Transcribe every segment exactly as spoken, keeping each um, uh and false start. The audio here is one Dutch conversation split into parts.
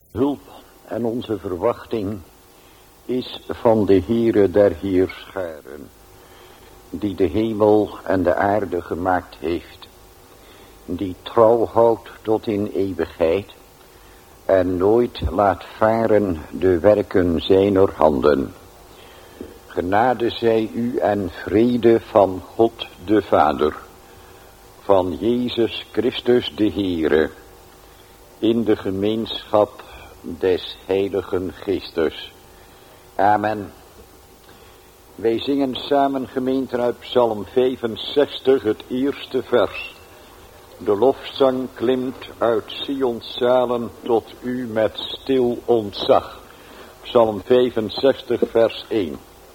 Hulp en onze verwachting is van de Heere der Heerscharen, die de hemel en de aarde gemaakt heeft, die trouw houdt tot in eeuwigheid en nooit laat varen de werken zijner handen. Genade zij u en vrede van God de Vader, van Jezus Christus de Heere, in de gemeenschap des Heiligen Geestes. Amen. Wij zingen samen, gemeente, uit Psalm vijfenzestig, het eerste vers. De lofzang klimt uit Sions zalen tot u met stil ontzag. Psalm vijfenzestig, vers één.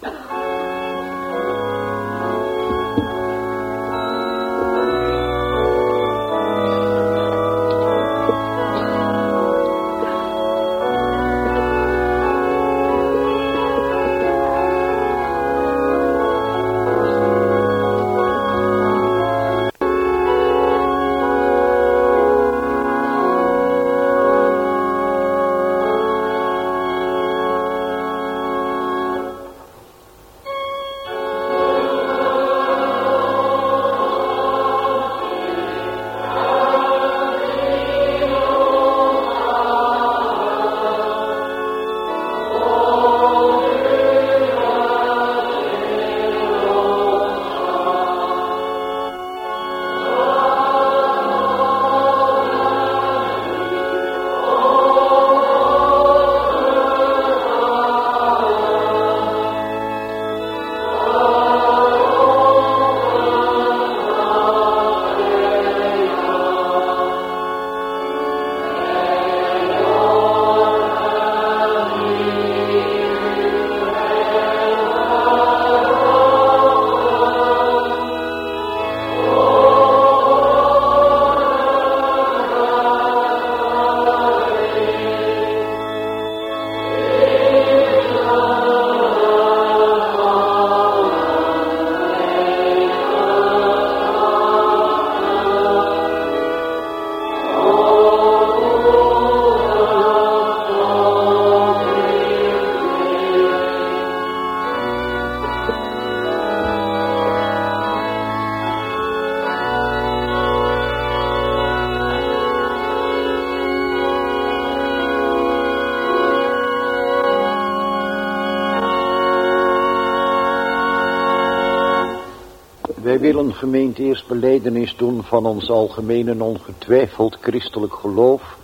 Wij willen, gemeente, eerst belijdenis doen van ons algemeen en ongetwijfeld christelijk geloof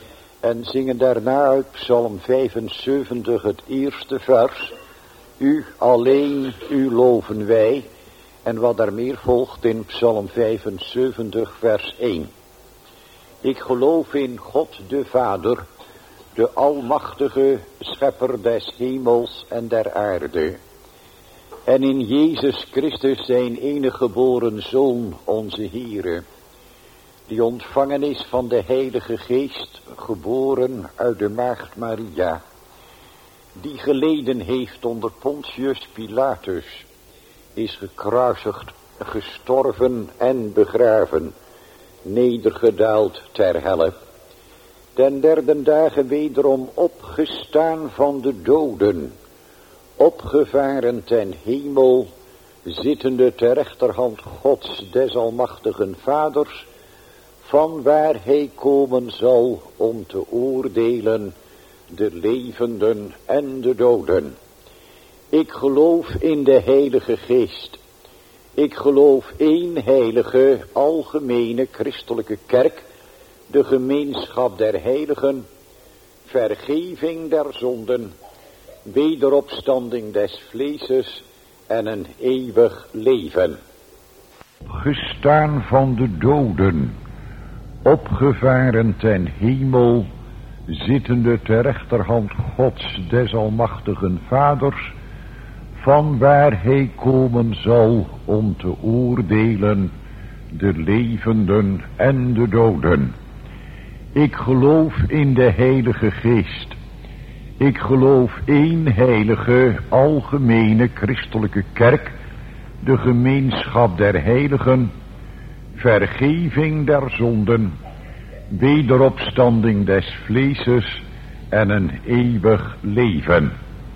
en zingen daarna uit Psalm vijfenzeventig het eerste vers. U alleen, u loven wij, en wat daar meer volgt in Psalm vijfenzeventig vers één. Ik geloof in God de Vader, de almachtige schepper des hemels en der aarde, en in Jezus Christus zijn enige geboren Zoon, onze Heere, die ontvangen is van de Heilige Geest, geboren uit de Maagd Maria, die geleden heeft onder Pontius Pilatus, is gekruisigd, gestorven en begraven, nedergedaald ter helle, ten derde dagen wederom opgestaan van de doden, opgevaren ten hemel, zittende ter rechterhand Gods des almachtigen Vaders, van waar hij komen zal om te oordelen de levenden en de doden. Ik geloof in de Heilige Geest. Ik geloof één heilige, algemene christelijke kerk, de gemeenschap der heiligen, vergeving der zonden, wederopstanding des vleeses en een eeuwig leven. Gestaan van de doden, opgevaren ten hemel, zittende ter rechterhand Gods des almachtigen Vaders, van waar hij komen zal om te oordelen de levenden en de doden. Ik geloof in de Heilige Geest. Ik geloof één heilige, algemene christelijke kerk, de gemeenschap der heiligen, vergeving der zonden, wederopstanding des vleeses en een eeuwig leven.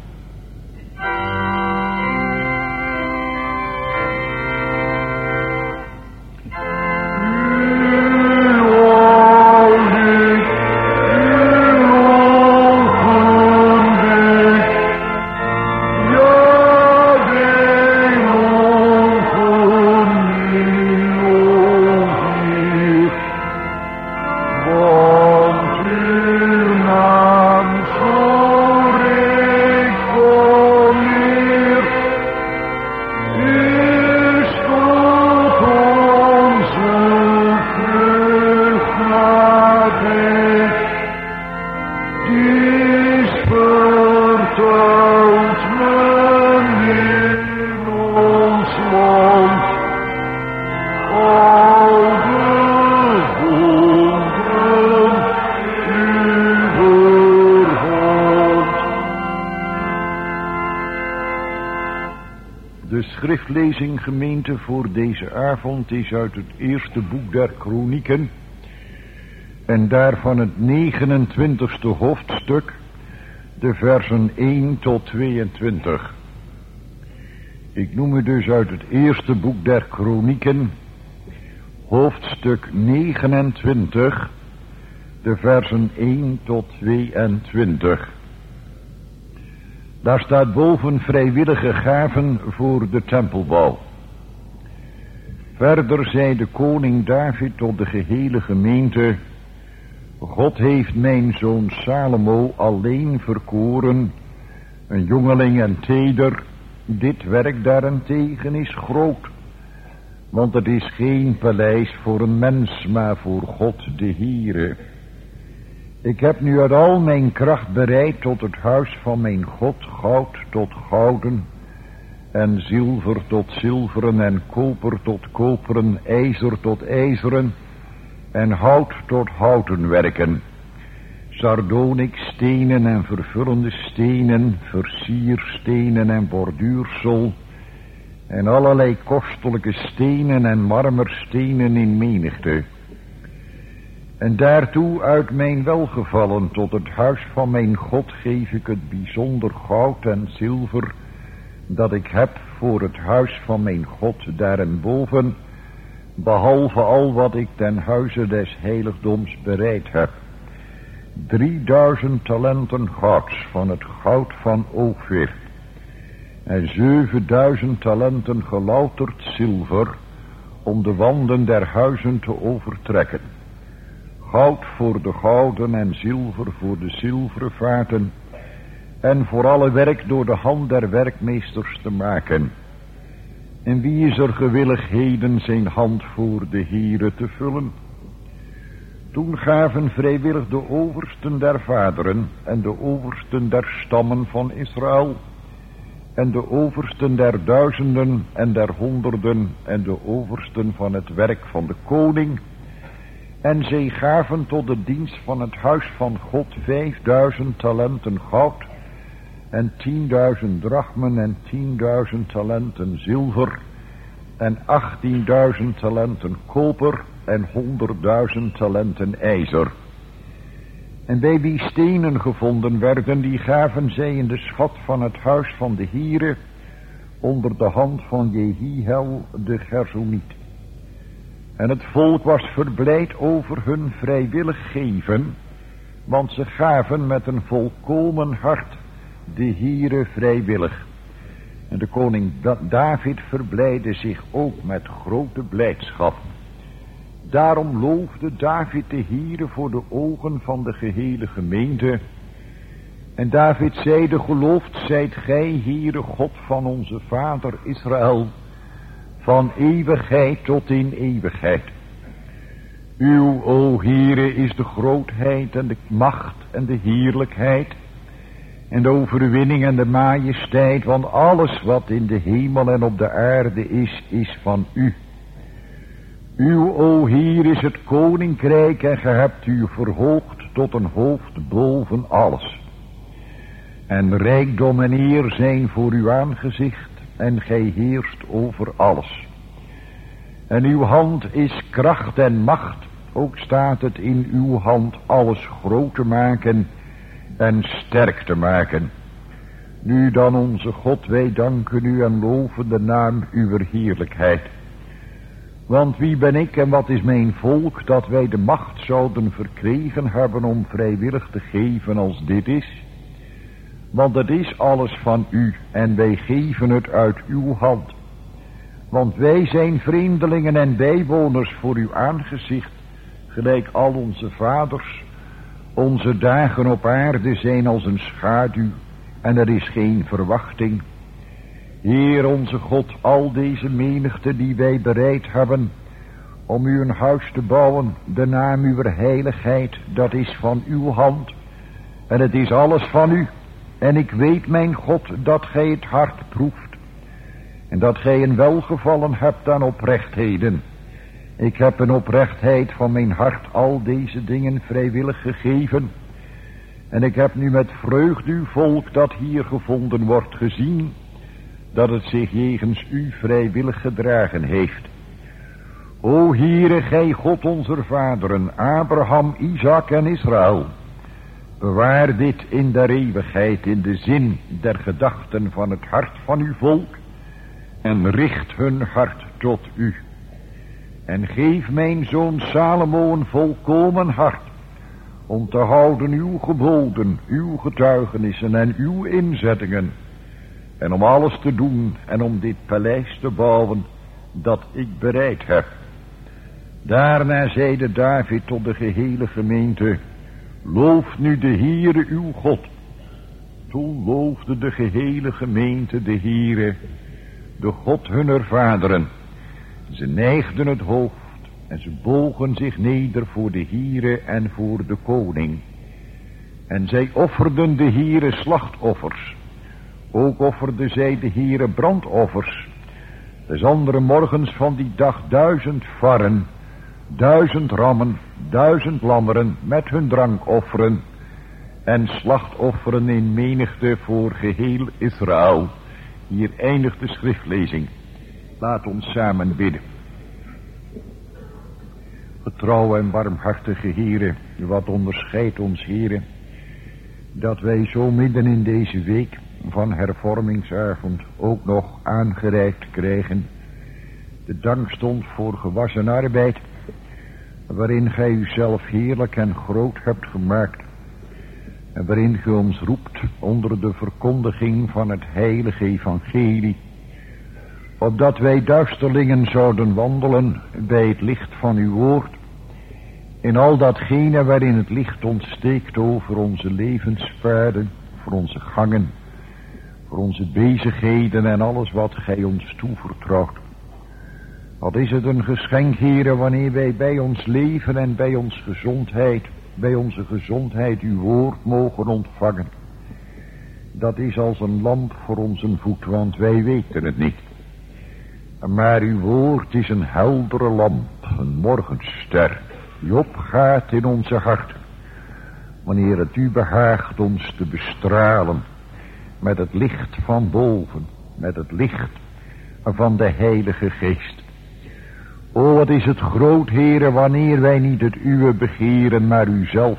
Schriftlezing, gemeente, voor deze avond is uit het eerste boek der Kronieken en daarvan het negenentwintigste hoofdstuk, de versen één tot tweeëntwintig. Ik noem u dus uit het eerste boek der Kronieken, hoofdstuk negenentwintig, de versen één tot tweeëntwintig. Daar staat boven vrijwillige gaven voor de tempelbouw. Verder zei de koning David tot de gehele gemeente: God heeft mijn zoon Salomo alleen verkoren, een jongeling en teder. Dit werk daarentegen is groot, want het is geen paleis voor een mens, maar voor God de Heere. Ik heb nu uit al mijn kracht bereid tot het huis van mijn God goud tot gouden en zilver tot zilveren en koper tot koperen, ijzer tot ijzeren en hout tot houten werken, sardonikstenen en vervullende stenen, versierstenen en borduursel en allerlei kostelijke stenen en marmerstenen in menigte. En daartoe uit mijn welgevallen tot het huis van mijn God geef ik het bijzonder goud en zilver dat ik heb voor het huis van mijn God daarenboven, behalve al wat ik ten huize des heiligdoms bereid heb. Drieduizend talenten gouds van het goud van Ofir en zevenduizend talenten gelouterd zilver om de wanden der huizen te overtrekken. Goud voor de gouden en zilver voor de zilveren vaten en voor alle werk door de hand der werkmeesters te maken. En wie is er gewillig heden zijn hand voor de Heere te vullen? Toen gaven vrijwillig de oversten der vaderen en de oversten der stammen van Israël en de oversten der duizenden en der honderden en de oversten van het werk van de koning. En zij gaven tot de dienst van het huis van God vijfduizend talenten goud en tienduizend drachmen en tienduizend talenten zilver en achttienduizend talenten koper en honderdduizend talenten ijzer. En bij wie stenen gevonden werden, die gaven zij in de schat van het huis van de Heere onder de hand van Jehiel de Gersoniet. En het volk was verblijd over hun vrijwillig geven, want ze gaven met een volkomen hart de Heere vrijwillig. En de koning David verblijdde zich ook met grote blijdschap. Daarom loofde David de Heere voor de ogen van de gehele gemeente. En David zeide: geloofd zijt gij, Heere God van onze vader Israël, van eeuwigheid tot in eeuwigheid. Uw, o Heere, is de grootheid en de macht en de heerlijkheid en de overwinning en de majesteit, want alles wat in de hemel en op de aarde is, is van u. Uw, o Heer, is het koninkrijk en ge hebt u verhoogd tot een hoofd boven alles. En rijkdom en eer zijn voor uw aangezicht en gij heerst over alles. En uw hand is kracht en macht, ook staat het in uw hand alles groot te maken en sterk te maken. Nu dan, onze God, wij danken u en loven de naam uw heerlijkheid. Want wie ben ik en wat is mijn volk, dat wij de macht zouden verkregen hebben om vrijwillig te geven als dit is? Want het is alles van u en wij geven het uit uw hand. Want wij zijn vreemdelingen en bijwoners voor uw aangezicht, gelijk al onze vaders. Onze dagen op aarde zijn als een schaduw en er is geen verwachting. Heer onze God, al deze menigte die wij bereid hebben om u een huis te bouwen, de naam uw heiligheid, dat is van uw hand. En het is alles van u. En ik weet, mijn God, dat gij het hart proeft. En dat gij een welgevallen hebt aan oprechtheden. Ik heb een oprechtheid van mijn hart al deze dingen vrijwillig gegeven. En ik heb nu met vreugde uw volk dat hier gevonden wordt gezien, dat het zich jegens u vrijwillig gedragen heeft. O Heere, gij God onze vaderen, Abraham, Isaac en Israël, bewaar dit in der eeuwigheid in de zin der gedachten van het hart van uw volk en richt hun hart tot u. En geef mijn zoon Salomo een volkomen hart om te houden uw geboden, uw getuigenissen en uw inzettingen en om alles te doen en om dit paleis te bouwen dat ik bereid heb. Daarna zeide David tot de gehele gemeente, loof nu de Heere uw God. Toen loofde de gehele gemeente de Heere, de God hunner vaderen. Ze neigden het hoofd en ze bogen zich neder voor de Heere en voor de koning. En zij offerden de Heere slachtoffers. Ook offerde zij de Heere brandoffers. Des andere morgens van die dag duizend varren, duizend rammen, duizend lammeren met hun drankofferen en slachtofferen in menigte voor geheel Israël. Hier eindigt de schriftlezing. Laat ons samen bidden. Getrouwe en barmhartige Heere, wat onderscheidt ons, Heere, dat wij zo midden in deze week van hervormingsavond ook nog aangereikt krijgen de dankstond voor gewassen arbeid, waarin gij uzelf heerlijk en groot hebt gemaakt en waarin gij ons roept onder de verkondiging van het heilige evangelie, opdat wij duisterlingen zouden wandelen bij het licht van uw woord, in al datgene waarin het licht ontsteekt over onze levenspaden, voor onze gangen, voor onze bezigheden en alles wat gij ons toevertrouwt. Wat is het een geschenk, Heere, wanneer wij bij ons leven en bij ons gezondheid, bij onze gezondheid uw woord mogen ontvangen. Dat is als een lamp voor onze voet, want wij weten het niet. Maar uw woord is een heldere lamp, een morgenster, die opgaat in onze harten, wanneer het u behaagt ons te bestralen met het licht van boven, met het licht van de Heilige Geest. O, wat is het groot, Heere, wanneer wij niet het uwe begeren, maar uzelf.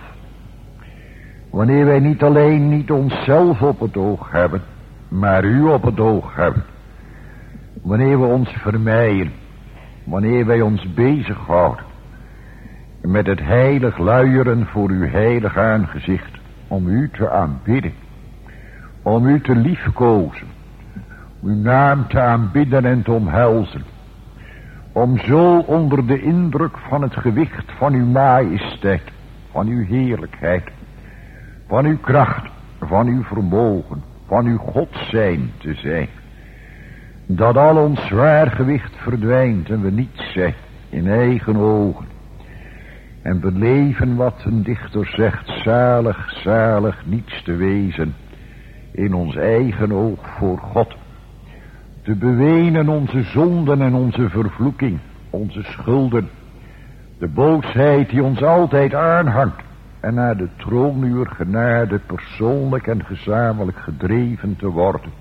Wanneer wij niet alleen niet onszelf op het oog hebben, maar u op het oog hebben. Wanneer we ons vermeien, wanneer wij ons bezighouden met het heilig luieren voor uw heilig aangezicht, om u te aanbidden, om u te liefkozen, uw naam te aanbidden en te omhelzen, om zo onder de indruk van het gewicht van uw majesteit, van uw heerlijkheid, van uw kracht, van uw vermogen, van uw God zijn te zijn, dat al ons zwaar gewicht verdwijnt en we niets zijn in eigen ogen. En beleven wat een dichter zegt, zalig, zalig niets te wezen in ons eigen oog voor God. Te bewenen onze zonden en onze vervloeking, onze schulden, de boosheid die ons altijd aanhangt en naar de troon uw genade persoonlijk en gezamenlijk gedreven te worden.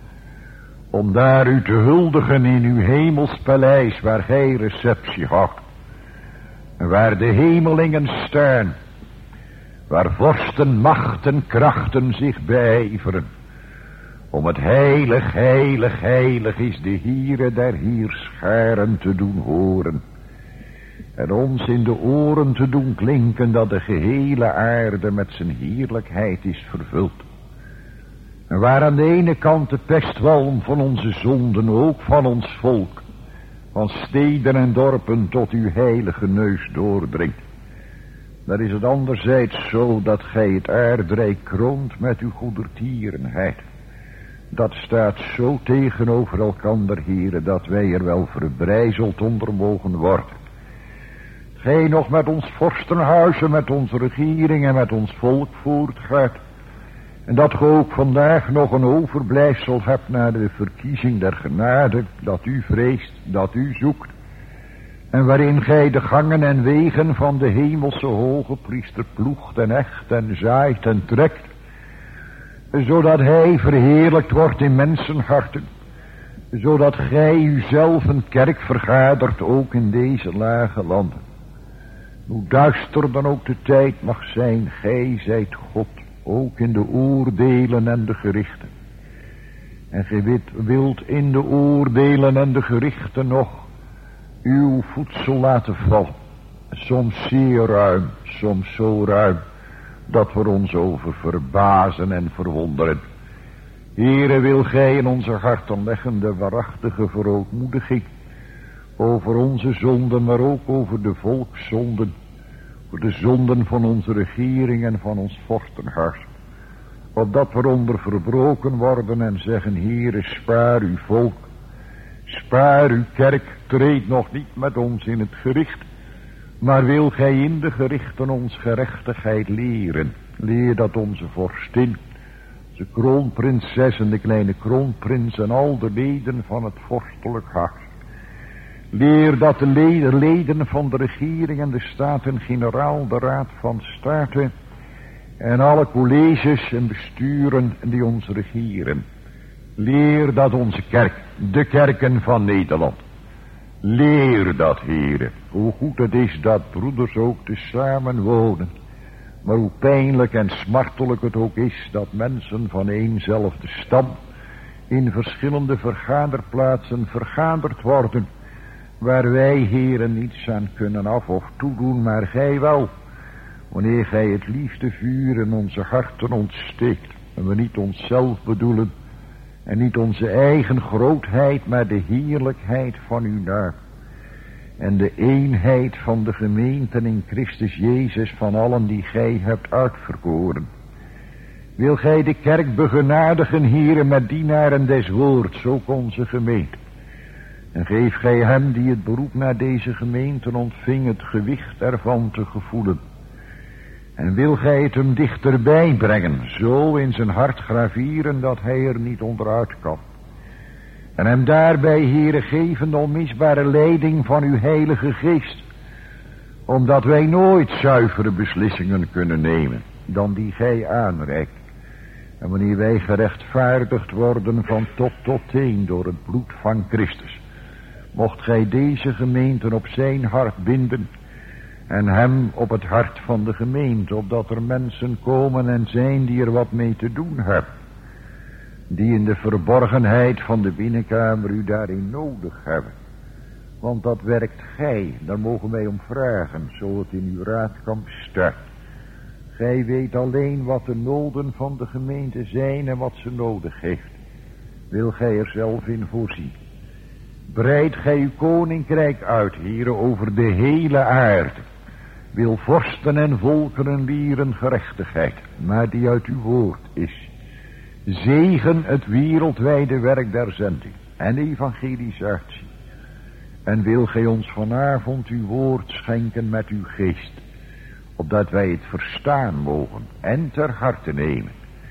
Om daar u te huldigen in uw hemels paleis waar gij receptie houdt. En waar de hemelingen staan. waar vorsten, machten, krachten zich beijveren. Om het heilig, heilig, heilig is de Heere der Heerscharen te doen horen. En ons in de oren te doen klinken dat de gehele aarde met zijn heerlijkheid is vervuld. En waar aan de ene kant de pestwalm van onze zonden, ook van ons volk, van steden en dorpen tot uw heilige neus doordringt. Daar is het anderzijds zo dat gij het aardrijk kroont met uw goedertierenheid. Dat staat zo tegenover elkander, Heere, dat wij er wel verbrijzeld onder mogen worden. Gij nog met ons vorstenhuizen, met onze regering en met ons volk voortgaat. En dat ge ook vandaag nog een overblijfsel hebt naar de verkiezing der genade, dat u vreest, dat u zoekt. En waarin gij de gangen en wegen van de hemelse hoge priester ploegt en echt en zaait en trekt. Zodat hij verheerlijkt wordt in mensenharten. Zodat gij uzelf een kerk vergadert ook in deze lage landen. Hoe duister dan ook de tijd mag zijn, gij zijt God, ook in de oordelen en de gerichten. En gij wilt in de oordelen en de gerichten nog uw voedsel laten vallen. Soms zeer ruim, soms zo ruim, dat we ons over verbazen en verwonderen. Heere, wil gij in onze harten leggen de waarachtige verootmoediging over onze zonden, maar ook over de volkszonden, voor de zonden van onze regering en van ons vorstenhuis. Opdat we onder verbroken worden en zeggen, Heere, spaar uw volk, spaar uw kerk, treed nog niet met ons in het gericht, maar wil gij in de gerichten ons gerechtigheid leren. Leer dat onze vorstin, de kroonprinses en de kleine kroonprins en al de leden van het vorstelijk huis. Leer dat de leden van de regering en de Staten-Generaal, de Raad van State en alle colleges en besturen die ons regeren. Leer dat onze kerk, de kerken van Nederland, leer dat, Heere, hoe goed het is dat broeders ook te samen wonen. Maar hoe pijnlijk en smartelijk het ook is dat mensen van éénzelfde stam in verschillende vergaderplaatsen vergaderd worden, waar wij, Heere, niets aan kunnen af of toedoen, maar gij wel, wanneer gij het liefdevuur in onze harten ontsteekt en we niet onszelf bedoelen en niet onze eigen grootheid, maar de heerlijkheid van uw naam en de eenheid van de gemeenten in Christus Jezus van allen die gij hebt uitverkoren. Wil gij de kerk begenadigen, Heere, met dienaren des woords, ook onze gemeente. En geef gij hem die het beroep naar deze gemeente ontving het gewicht ervan te gevoelen. En wil gij het hem dichterbij brengen, zo in zijn hart graveren dat hij er niet onderuit kan. En hem daarbij, Heere, geven de onmisbare leiding van uw heilige geest. Omdat wij nooit zuivere beslissingen kunnen nemen dan die gij aanreikt. En wanneer wij gerechtvaardigd worden van top tot teen door het bloed van Christus, mocht gij deze gemeente op zijn hart binden en hem op het hart van de gemeente, opdat er mensen komen en zijn die er wat mee te doen hebben, die in de verborgenheid van de binnenkamer u daarin nodig hebben. Want dat werkt gij, daar mogen wij om vragen, zo het in uw raadkamp staat. Gij weet alleen wat de noden van de gemeente zijn en wat ze nodig heeft. Wil gij er zelf in voorzien. Breid gij uw koninkrijk uit, Heere, over de hele aarde. Wil vorsten en volkeren leren gerechtigheid, maar die uit uw woord is. Zegen het wereldwijde werk der zending en evangelisatie. En wil gij ons vanavond uw woord schenken met uw geest, opdat wij het verstaan mogen en ter harte nemen.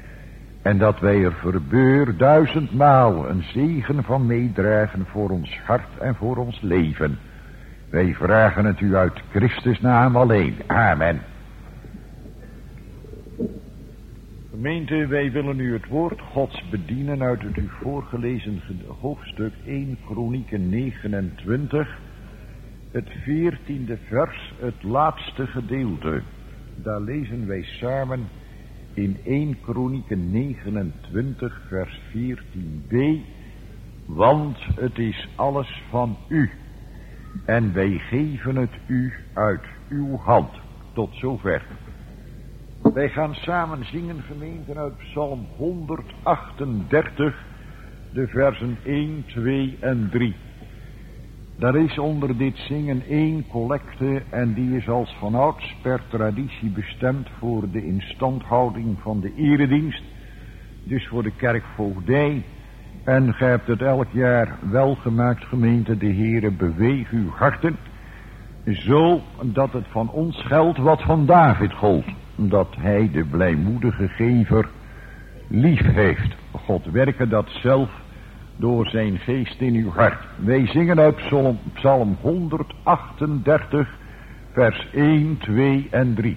En dat wij er verbeur duizendmaal een zegen van meedragen voor ons hart en voor ons leven. Wij vragen het u uit Christus naam alleen. Amen. Gemeente, wij willen u het woord Gods bedienen uit het u voorgelezen hoofdstuk één, Kronieken negenentwintig, het veertiende vers, het laatste gedeelte. daar lezen wij samen in eerste Kronieken negenentwintig vers veertien b. Want het is alles van u. En wij geven het u uit uw hand. Tot zover. Wij gaan samen zingen, gemeenten, uit Psalm honderdachtendertig, de versen één, twee en drie. Daar is onder dit zingen één collecte en die is als vanouds per traditie bestemd voor de instandhouding van de eredienst. Dus voor de kerkvoogdij. En gij hebt het elk jaar wel gemaakt, gemeente, de Heere beweeg uw harten. Zo dat het van ons geldt wat van David gold. Dat hij de blijmoedige gever lief heeft. God werke dat zelf door zijn geest in uw hart. Wij zingen uit Psalm, Psalm honderdachtendertig vers één, twee en drie.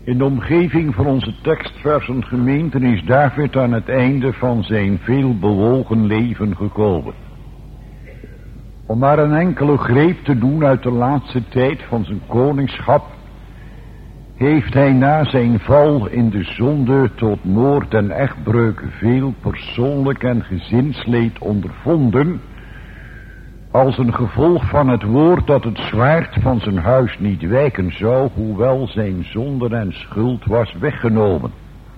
In de omgeving van onze tekstversen gemeenten is David aan het einde van zijn veelbewogen leven gekomen. Om maar een enkele greep te doen uit de laatste tijd van zijn koningschap, heeft hij na zijn val in de zonde tot moord en echtbreuk veel persoonlijk en gezinsleed ondervonden, als een gevolg van het woord dat het zwaard van zijn huis niet wijken zou, hoewel zijn zonde en schuld was weggenomen.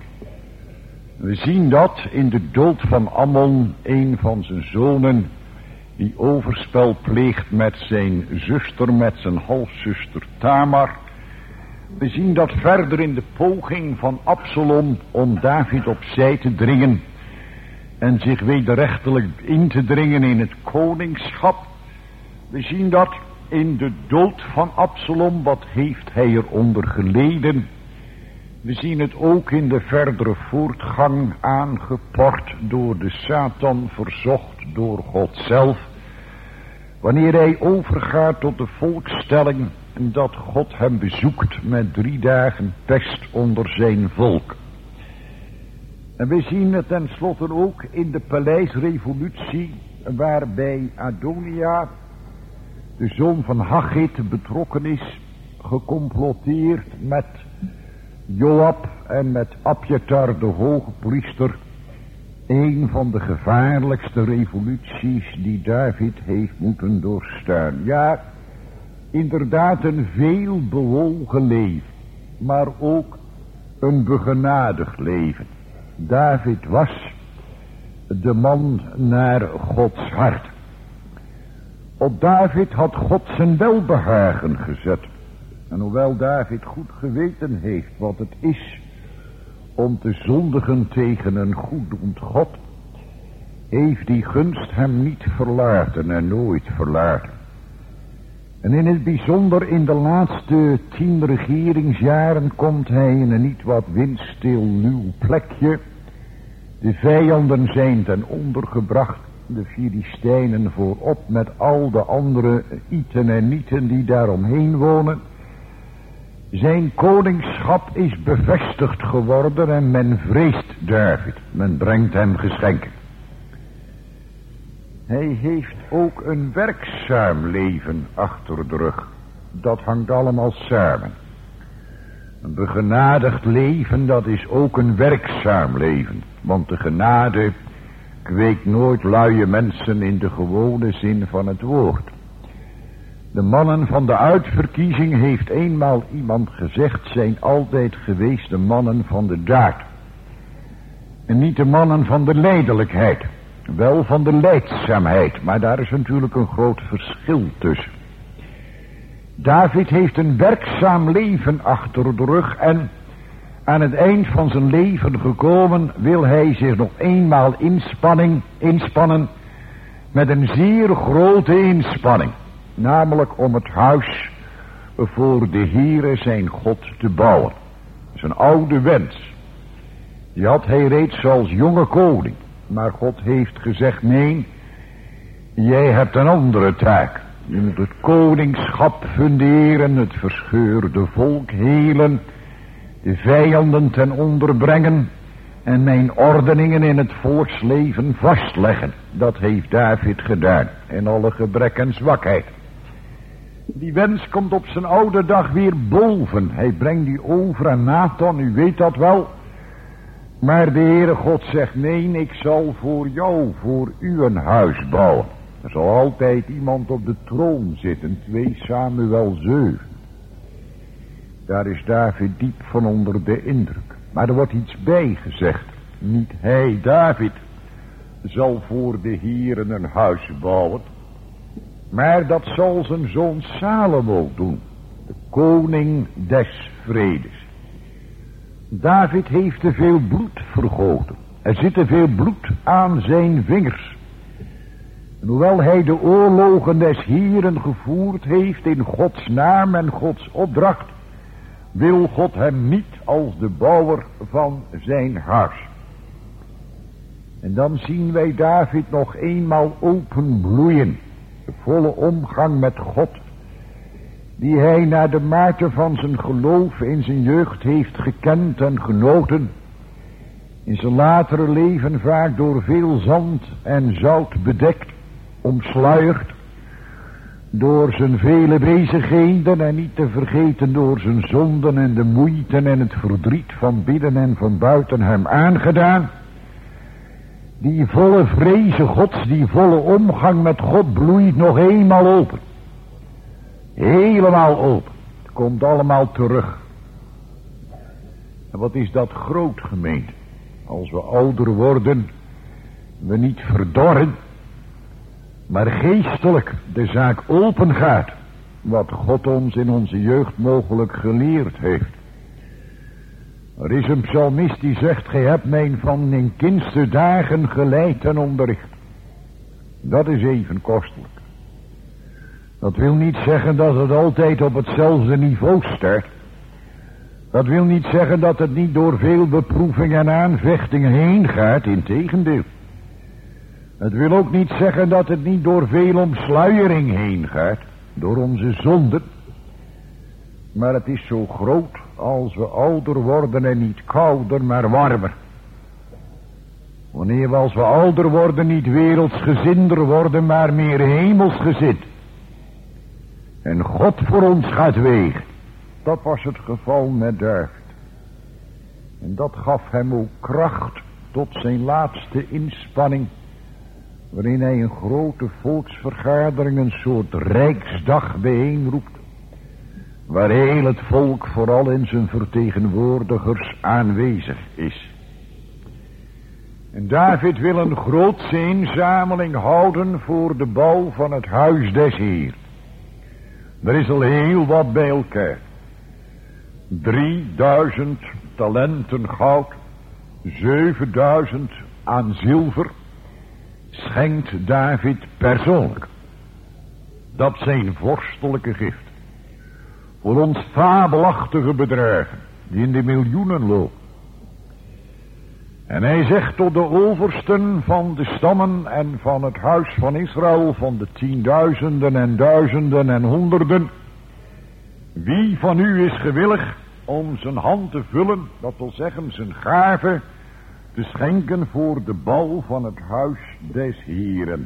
We zien dat in de dood van Ammon, een van zijn zonen, die overspel pleegt met zijn zuster, met zijn halfzuster Tamar. We zien dat verder in de poging van Absalom om David opzij te dringen en zich wederrechtelijk in te dringen in het koningschap. We zien dat in de dood van Absalom, wat heeft hij eronder geleden. We zien het ook in de verdere voortgang, aangeport door de Satan, verzocht door God zelf, wanneer hij overgaat tot de volkstelling dat God hem bezoekt met drie dagen pest onder zijn volk. En we zien het tenslotte ook in de paleisrevolutie, waarbij Adonia, de zoon van Haggith, betrokken is, gecomploteerd met Joab en met Abjatar, de hoge priester. Een van de gevaarlijkste revoluties die David heeft moeten doorstaan. Ja, inderdaad een veel bewogen leven, maar ook een begenadigd leven. David was de man naar Gods hart. Op David had God zijn welbehagen gezet. En hoewel David goed geweten heeft wat het is om te zondigen tegen een goeddoend God, heeft die gunst hem niet verlaten en nooit verlaten. En in het bijzonder in de laatste tien regeringsjaren komt hij in een niet wat windstil nieuw plekje. De vijanden zijn ten onder gebracht, de Filistijnen voorop met al de andere Iten en Nieten die daaromheen wonen. Zijn koningschap is bevestigd geworden en men vreest David. Men brengt hem geschenken. Hij heeft ook een werkzaam leven achter de rug. Dat hangt allemaal samen. Een begenadigd leven, dat is ook een werkzaam leven. Want de genade kweekt nooit luie mensen in de gewone zin van het woord. De mannen van de uitverkiezing, heeft eenmaal iemand gezegd, zijn altijd geweest de mannen van de daad. En niet de mannen van de lijdelijkheid. Wel van de lijdzaamheid, maar daar is natuurlijk een groot verschil tussen. David heeft een werkzaam leven achter de rug en aan het eind van zijn leven gekomen wil hij zich nog eenmaal inspanning, inspannen met een zeer grote inspanning. Namelijk om het huis voor de Heere zijn God te bouwen. Dat is een oude wens. Die had hij reeds als jonge koning. Maar God heeft gezegd, nee, jij hebt een andere taak. Je moet het koningschap funderen, het verscheurde volk helen, de vijanden ten onder brengen en mijn ordeningen in het volksleven vastleggen. Dat heeft David gedaan, in alle gebrek en zwakheid. Die wens komt op zijn oude dag weer boven. Hij brengt die over aan Nathan, u weet dat wel. Maar de Heere God zegt, nee, ik zal voor jou, voor u een huis bouwen. Er zal altijd iemand op de troon zitten, twee Samuel zeven. Daar is David diep van onder de indruk. Maar er wordt iets bij gezegd. Niet hij, David, zal voor de Heere een huis bouwen. Maar dat zal zijn zoon Salomo doen. De koning des vredes. David heeft te veel bloed vergoten. Er zit te veel bloed aan zijn vingers. En hoewel hij de oorlogen des Heeren gevoerd heeft in Gods naam en Gods opdracht, wil God hem niet als de bouwer van zijn huis. En dan zien wij David nog eenmaal openbloeien. De volle omgang met God. die hij naar de mate van zijn geloof in zijn jeugd heeft gekend en genoten, in zijn latere leven vaak door veel zand en zout bedekt, omsluierd, door zijn vele bezigheden en niet te vergeten door zijn zonden en de moeite en het verdriet van binnen en van buiten hem aangedaan. Die volle vreze Gods, die volle omgang met God bloeit nog eenmaal open. Helemaal open. Het komt allemaal terug. En wat is dat groot, gemeente? Als we ouder worden, we niet verdorren, maar geestelijk de zaak open gaat. Wat God ons in onze jeugd mogelijk geleerd heeft. Er is een psalmist die zegt, gij hebt mij van mijn kindste dagen geleid en onderricht. Dat is even kostelijk. Dat wil niet zeggen dat het altijd op hetzelfde niveau staat. Dat wil niet zeggen dat het niet door veel beproevingen en aanvechtingen heen gaat, integendeel. Het wil ook niet zeggen dat het niet door veel omsluiering heen gaat, door onze zonden. Maar het is zo groot als we ouder worden en niet kouder, maar warmer. Wanneer we als we ouder worden niet wereldsgezinder worden, maar meer hemelsgezind. En God voor ons gaat wegen. Dat was het geval met David. En dat gaf hem ook kracht tot zijn laatste inspanning, waarin hij een grote volksvergadering, een soort rijksdag bijeenroept, waar heel het volk, vooral in zijn vertegenwoordigers, aanwezig is. En David wil een grootse inzameling houden voor de bouw van het huis des Heer. Er is al heel wat bij elkaar. Drieduizend talenten goud, zevenduizend aan zilver, schenkt David persoonlijk. Dat zijn vorstelijke gift. Voor ons fabelachtige bedragen, die in de miljoenen lopen. En hij zegt tot de oversten van de stammen en van het huis van Israël, van de tienduizenden en duizenden en honderden: wie van u is gewillig om zijn hand te vullen, dat wil zeggen zijn gave, te schenken voor de bouw van het huis des Heren?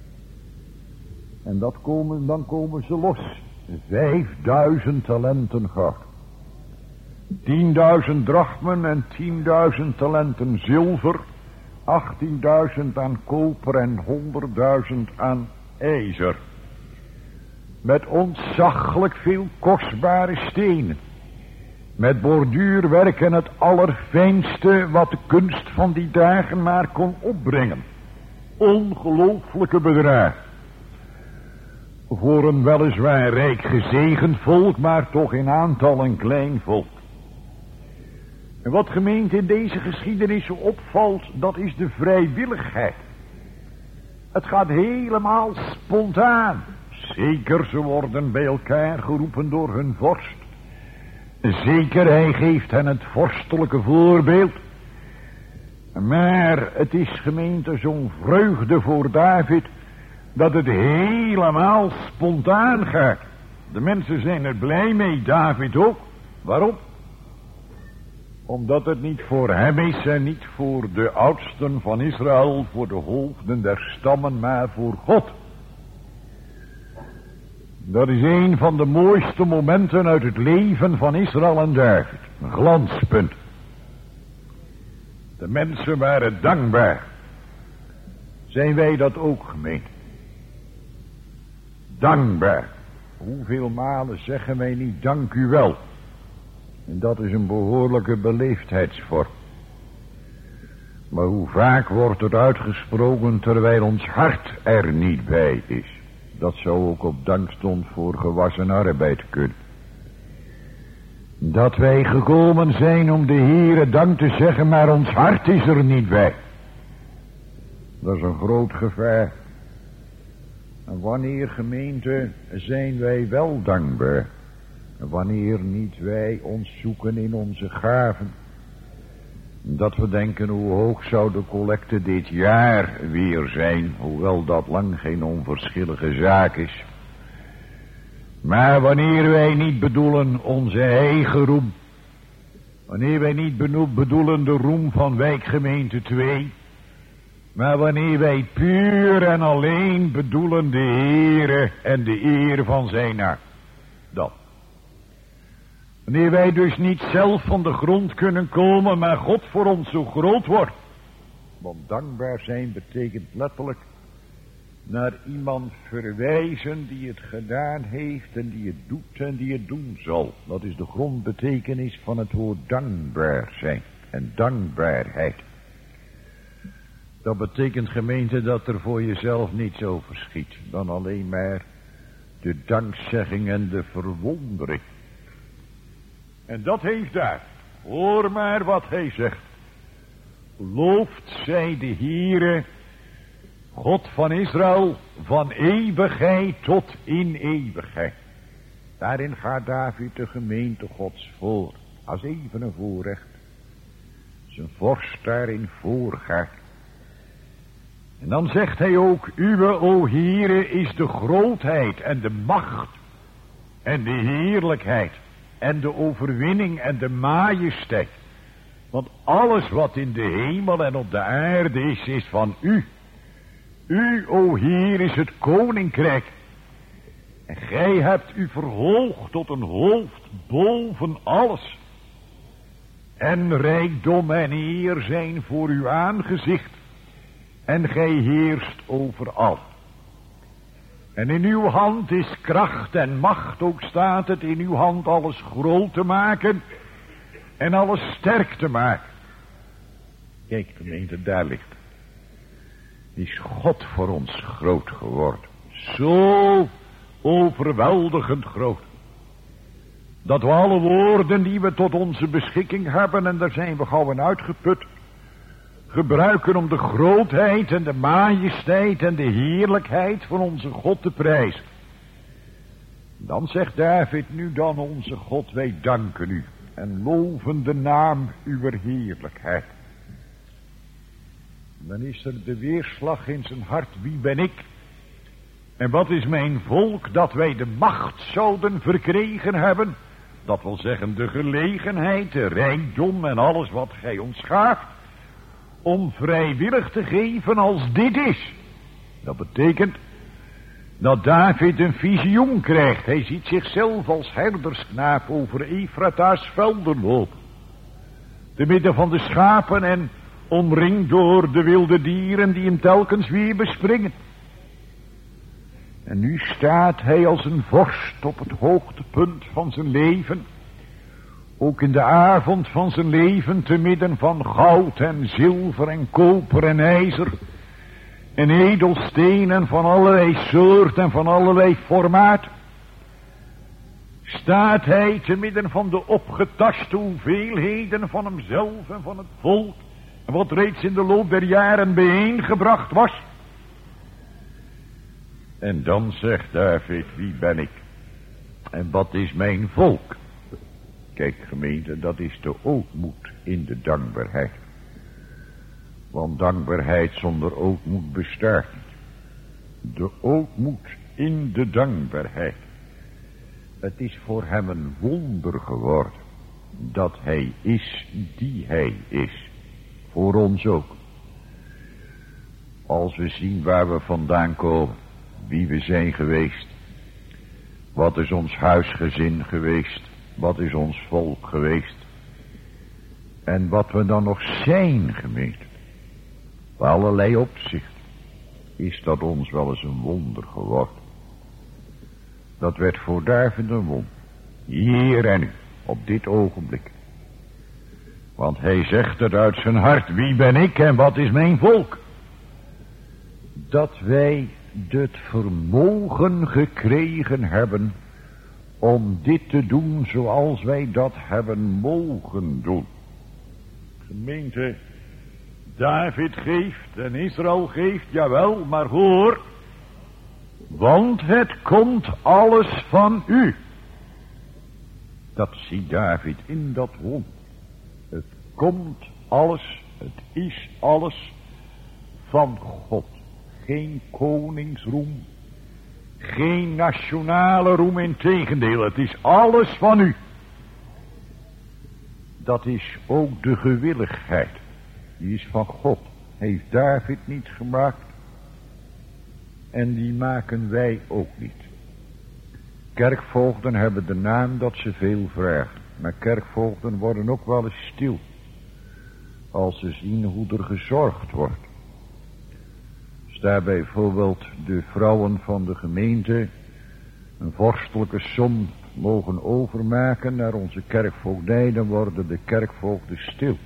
En dat komen, dan komen ze los. Vijfduizend talenten goud. Tienduizend drachmen en tienduizend talenten zilver. Achttienduizend aan koper en honderdduizend aan ijzer. Met ontzaglijk veel kostbare stenen. Met borduurwerk en het allerfijnste wat de kunst van die dagen maar kon opbrengen. Ongelooflijke bedragen. Voor een weliswaar rijk gezegend volk, maar toch in aantal een klein volk. En wat gemeente in deze geschiedenis opvalt, dat is de vrijwilligheid. Het gaat helemaal spontaan. Zeker, ze worden bij elkaar geroepen door hun vorst. Zeker, hij geeft hen het vorstelijke voorbeeld. Maar het is, gemeente, zo'n vreugde voor David, dat het helemaal spontaan gaat. De mensen zijn er blij mee, David ook. Waarom? Omdat het niet voor hem is en niet voor de oudsten van Israël, voor de hoofden der stammen, maar voor God. Dat is een van de mooiste momenten uit het leven van Israël en David. Een glanspunt. De mensen waren dankbaar. Zijn wij dat ook, gemeente? Dankbaar. Hoeveel malen zeggen wij niet dank u wel? En dat is een behoorlijke beleefdheidsvorm. Maar hoe vaak wordt het uitgesproken terwijl ons hart er niet bij is? Dat zou ook op dankstond voor gewassen arbeid kunnen. Dat wij gekomen zijn om de Heere dank te zeggen, maar ons hart is er niet bij. Dat is een groot gevaar. En wanneer, gemeente, zijn wij wel dankbaar? En wanneer niet wij ons zoeken in onze gaven? Dat we denken, hoe hoog zou de collecte dit jaar weer zijn, hoewel dat lang geen onverschillige zaak is. Maar wanneer wij niet bedoelen onze eigen roem, wanneer wij niet bedoelen de roem van wijkgemeente twee, maar wanneer wij puur en alleen bedoelen de Heere en de eer van zijn naam, dan. Wanneer wij dus niet zelf van de grond kunnen komen, maar God voor ons zo groot wordt. Want dankbaar zijn betekent letterlijk naar iemand verwijzen die het gedaan heeft en die het doet en die het doen zal. Dat is de grondbetekenis van het woord dankbaar zijn en dankbaarheid. Dat betekent, gemeente, dat er voor jezelf niets overschiet dan alleen maar de dankzegging en de verwondering. En dat heeft daar, hoor maar wat hij zegt. Looft zij de Heere, God van Israël, van eeuwigheid tot in eeuwigheid. Daarin gaat David de gemeente Gods voor, als even een voorrecht. Zijn vorst daarin voorgaat. En dan zegt hij ook, uwe, o Heere, is de grootheid en de macht en de heerlijkheid en de overwinning en de majesteit. Want alles wat in de hemel en op de aarde is, is van u. U, o Heer, is het koninkrijk. En gij hebt u verhoogd tot een hoofd boven alles. En rijkdom en eer zijn voor uw aangezicht. En gij heerst over al. En in uw hand is kracht en macht, ook staat het in uw hand alles groot te maken en alles sterk te maken. Kijk, gemeente, daar ligt. Is God voor ons groot geworden. Zo overweldigend groot. Dat we alle woorden die we tot onze beschikking hebben, en daar zijn we gauw in uitgeput, gebruiken om de grootheid en de majesteit en de heerlijkheid van onze God te prijzen. Dan zegt David, nu dan onze God, wij danken u en loven de naam uw heerlijkheid. Dan is er de weerslag in zijn hart, wie ben ik? En wat is mijn volk dat wij de macht zouden verkregen hebben? Dat wil zeggen de gelegenheid, de rijkdom en alles wat gij ons gaaft, om vrijwillig te geven als dit is. Dat betekent dat David een visioen krijgt. Hij ziet zichzelf als herdersknaap over Efrata's velden lopen. Te midden van de schapen en omringd door de wilde dieren die hem telkens weer bespringen. En nu staat hij als een vorst op het hoogtepunt van zijn leven. Ook in de avond van zijn leven te midden van goud en zilver en koper en ijzer. En edelstenen van allerlei soort en van allerlei formaat. Staat hij te midden van de opgetaste hoeveelheden van hemzelf en van het volk. En wat reeds in de loop der jaren bijeengebracht was. En dan zegt David, wie ben ik? En wat is mijn volk? Kijk, gemeente, dat is de ootmoed in de dankbaarheid. Want dankbaarheid zonder ootmoed bestaat niet. De ootmoed in de dankbaarheid. Het is voor hem een wonder geworden dat hij is die hij is. Voor ons ook. Als we zien waar we vandaan komen, wie we zijn geweest. Wat is ons huisgezin geweest? Wat is ons volk geweest? En wat we dan nog zijn, gemeente. Bij allerlei opzichten is dat ons wel eens een wonder geworden. Dat werd voor David een wonder. Hier en nu, op dit ogenblik. Want hij zegt het uit zijn hart, wie ben ik en wat is mijn volk? Dat wij het vermogen gekregen hebben om dit te doen zoals wij dat hebben mogen doen. Gemeente, David geeft en Israël geeft, jawel, maar hoor, want het komt alles van u. Dat ziet David in dat wonder. Het komt alles, het is alles van God. Geen koningsroem, Geen nationale roem, integendeel, het is alles van u. Dat is ook de gewilligheid. Die is van God. Heeft David niet gemaakt. En die maken wij ook niet. Kerkvoogden hebben de naam dat ze veel vragen. Maar kerkvoogden worden ook wel eens stil. Als ze zien hoe er gezorgd wordt. Als daar bijvoorbeeld de vrouwen van de gemeente een vorstelijke som mogen overmaken naar onze kerkvoogdij, dan worden de kerkvoogden stil.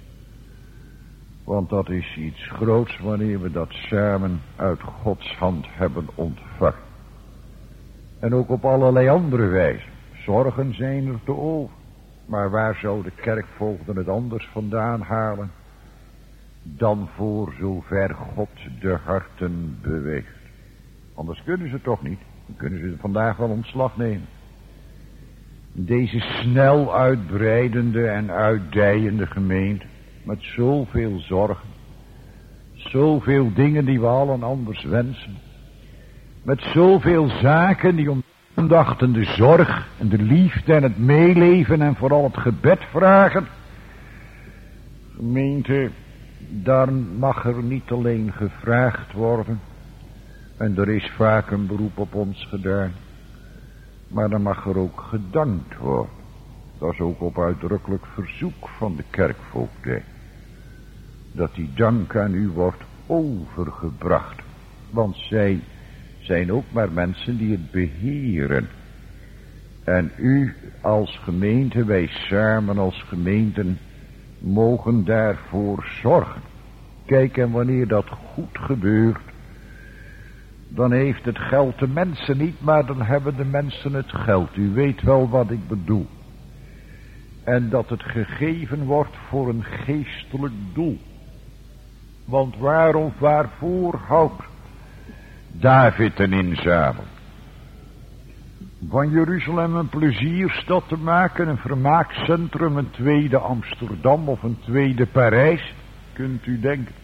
Want dat is iets groots wanneer we dat samen uit Gods hand hebben ontvangen. En ook op allerlei andere wijzen. Zorgen zijn er te over. Maar waar zou de kerkvoogden het anders vandaan halen dan voor zover God de harten beweegt? Anders kunnen ze toch niet. Dan kunnen ze vandaag wel ontslag nemen. Deze snel uitbreidende en uitdijende gemeente, met zoveel zorgen, zoveel dingen die we allen anders wensen, met zoveel zaken die om aandachtende zorg en de liefde en het meeleven en vooral het gebed vragen. Gemeente, daar mag er niet alleen gevraagd worden, en er is vaak een beroep op ons gedaan, maar dan mag er ook gedankt worden. Dat is ook op uitdrukkelijk verzoek van de kerkvoogdij. Dat die dank aan u wordt overgebracht. Want zij zijn ook maar mensen die het beheren. En u als gemeente, wij samen als gemeenten, mogen daarvoor zorgen. Kijk, en wanneer dat goed gebeurt, dan heeft het geld de mensen niet, maar dan hebben de mensen het geld. U weet wel wat ik bedoel. En dat het gegeven wordt voor een geestelijk doel. Want waarom, waarvoor houdt David een inzameling? Van Jeruzalem een plezierstad te maken, een vermaakcentrum, een tweede Amsterdam of een tweede Parijs, kunt u denken.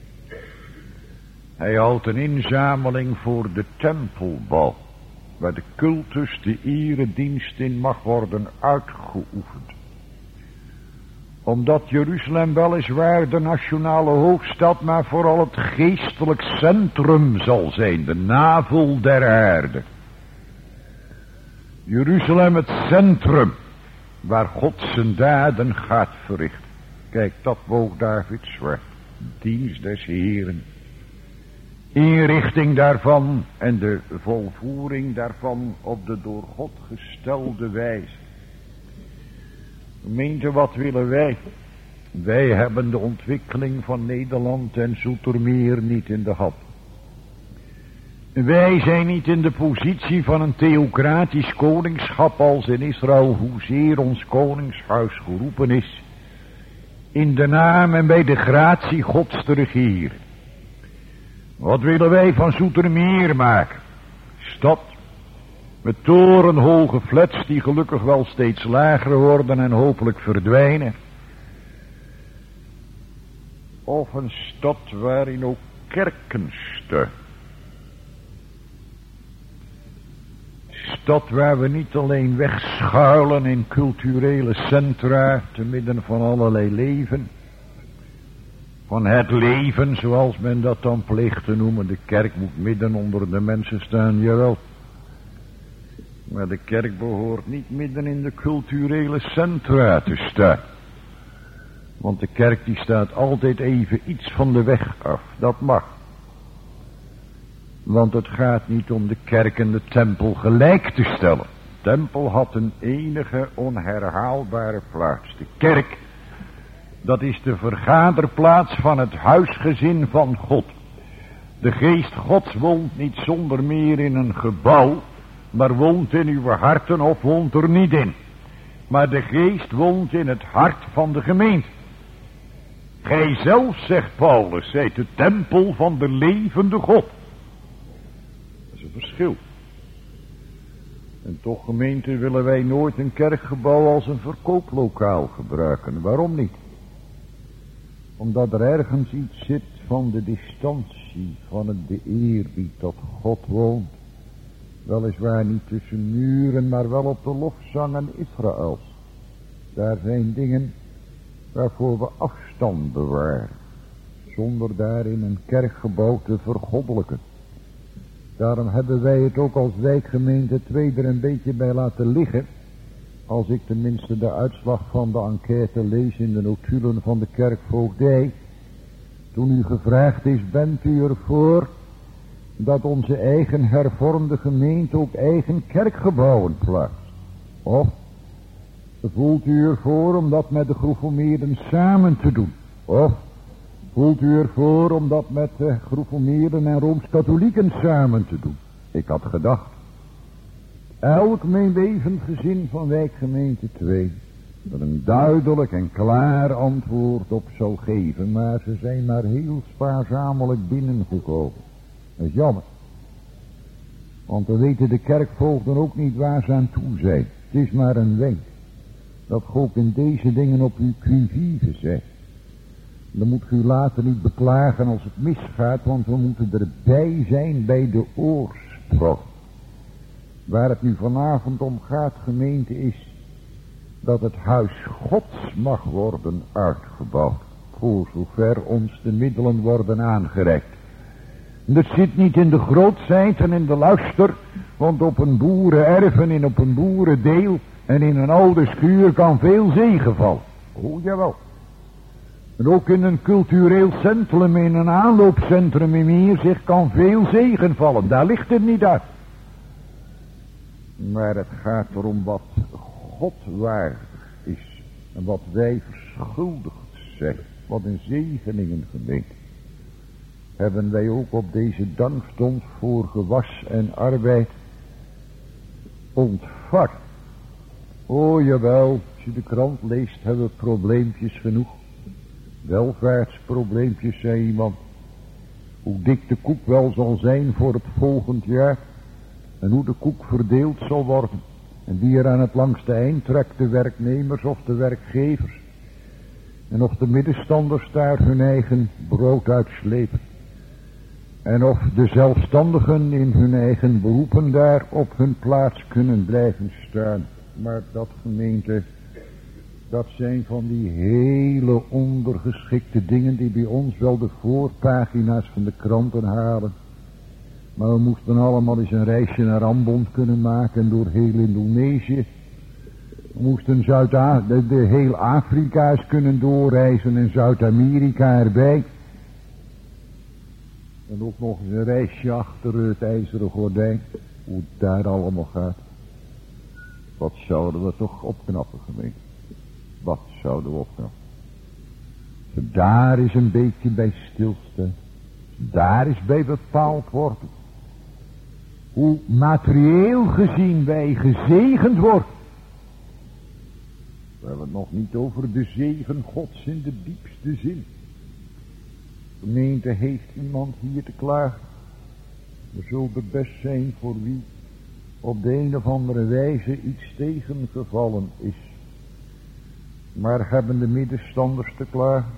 Hij houdt een inzameling voor de tempelbouw, waar de cultus, de eredienst in mag worden uitgeoefend. Omdat Jeruzalem weliswaar de nationale hoofdstad, maar vooral het geestelijk centrum zal zijn, de navel der aarde. Jeruzalem het centrum, waar God zijn daden gaat verrichten. Kijk, dat woog David zwaar. Dienst des Heeren. Inrichting daarvan en de volvoering daarvan op de door God gestelde wijze. Gemeente, wat willen wij? Wij hebben de ontwikkeling van Nederland en Zoetermeer niet in de hand. Wij zijn niet in de positie van een theocratisch koningschap als in Israël, hoezeer ons koningshuis geroepen is, in de naam en bij de gratie Gods te regeren. Wat willen wij van Zoetermeer maken? Stad met torenhoge flats die gelukkig wel steeds lager worden en hopelijk verdwijnen. Of een stad waarin ook kerken staan. Stad waar we niet alleen wegschuilen in culturele centra te midden van allerlei leven. Van het leven, zoals men dat dan pleegt te noemen. De kerk moet midden onder de mensen staan, jawel. Maar de kerk behoort niet midden in de culturele centra te staan. Want de kerk die staat altijd even iets van de weg af. Dat mag. Want het gaat niet om de kerk en de tempel gelijk te stellen. De tempel had een enige onherhaalbare plaats. De kerk, dat is de vergaderplaats van het huisgezin van God. De geest Gods woont niet zonder meer in een gebouw, maar woont in uw harten of woont er niet in. Maar de geest woont in het hart van de gemeente. Gij zelf, zegt Paulus, zijt de tempel van de levende God. Dat is een verschil. En toch, gemeente, willen wij nooit een kerkgebouw als een verkooplokaal gebruiken. Waarom niet? Omdat er ergens iets zit van de distantie, van het de eerbied dat God woont. Weliswaar niet tussen muren, maar wel op de lofzangen Israëls. Daar zijn dingen waarvoor we afstand bewaren, zonder daarin een kerkgebouw te vergoddelijken. Daarom hebben wij het ook als wijkgemeente twee er een beetje bij laten liggen, als ik tenminste de uitslag van de enquête lees in de notulen van de kerkvoogdij. Toen u gevraagd is, bent u ervoor dat onze eigen hervormde gemeente ook eigen kerkgebouwen plaatst? Of voelt u ervoor om dat met de gereformeerden samen te doen? Of voelt u ervoor om dat met de gereformeerden en Rooms-Katholieken samen te doen? Ik had gedacht, elk meelevend gezin van wijkgemeente twee er een duidelijk en klaar antwoord op zal geven, maar ze zijn maar heel spaarzamelijk binnengekomen. Dat is jammer, want we weten de kerkvoogden ook niet waar ze aan toe zijn. Het is maar een wenk dat God in deze dingen op uw qui-vive zet. Dan moet u later niet beklagen als het misgaat, want we moeten erbij zijn bij de oorsprong. Waar het nu vanavond om gaat, gemeente, is dat het huis Gods mag worden uitgebouwd, voor zover ons de middelen worden aangereikt. Dat zit niet in de grootsheid en in de luister, want op een boerenerf en op een boerendeel en in een oude schuur kan veel zegen vallen. O jawel. En ook in een cultureel centrum, in een aanloopcentrum in meer zich kan veel zegen vallen. Daar ligt het niet uit. Maar het gaat erom wat God waardig is. En wat wij verschuldigd zijn. Wat een zegeningen gemeente. Hebben wij ook op deze dankstond voor gewas en arbeid ontvangen. O jawel, als je de krant leest hebben we probleempjes genoeg. Welvaartsprobleempjes, zei iemand. Hoe dik de koek wel zal zijn voor het volgend jaar. En hoe de koek verdeeld zal worden. En wie er aan het langste eind trekt, de werknemers of de werkgevers. En of de middenstanders daar hun eigen brood uitslepen. En of de zelfstandigen in hun eigen beroepen daar op hun plaats kunnen blijven staan. Maar dat gemeente, dat zijn van die hele ondergeschikte dingen die bij ons wel de voorpagina's van de kranten halen. Maar we moesten allemaal eens een reisje naar Ambon kunnen maken door heel Indonesië. We moesten Zuid de, de heel Afrika's kunnen doorreizen en Zuid-Amerika erbij. En ook nog eens een reisje achter het ijzeren gordijn. Hoe het daar allemaal gaat. Wat zouden we toch opknappen, gemeente. Wat zouden we opknappen. Daar is een beetje bij stilstaan. Daar is bij bepaald worden. Hoe materieel gezien wij gezegend worden. We hebben het nog niet over de zegen Gods in de diepste zin. De gemeente heeft iemand hier te klagen. Er zal er best zijn voor wie op de een of andere wijze iets tegengevallen is. Maar hebben de middenstanders te klagen?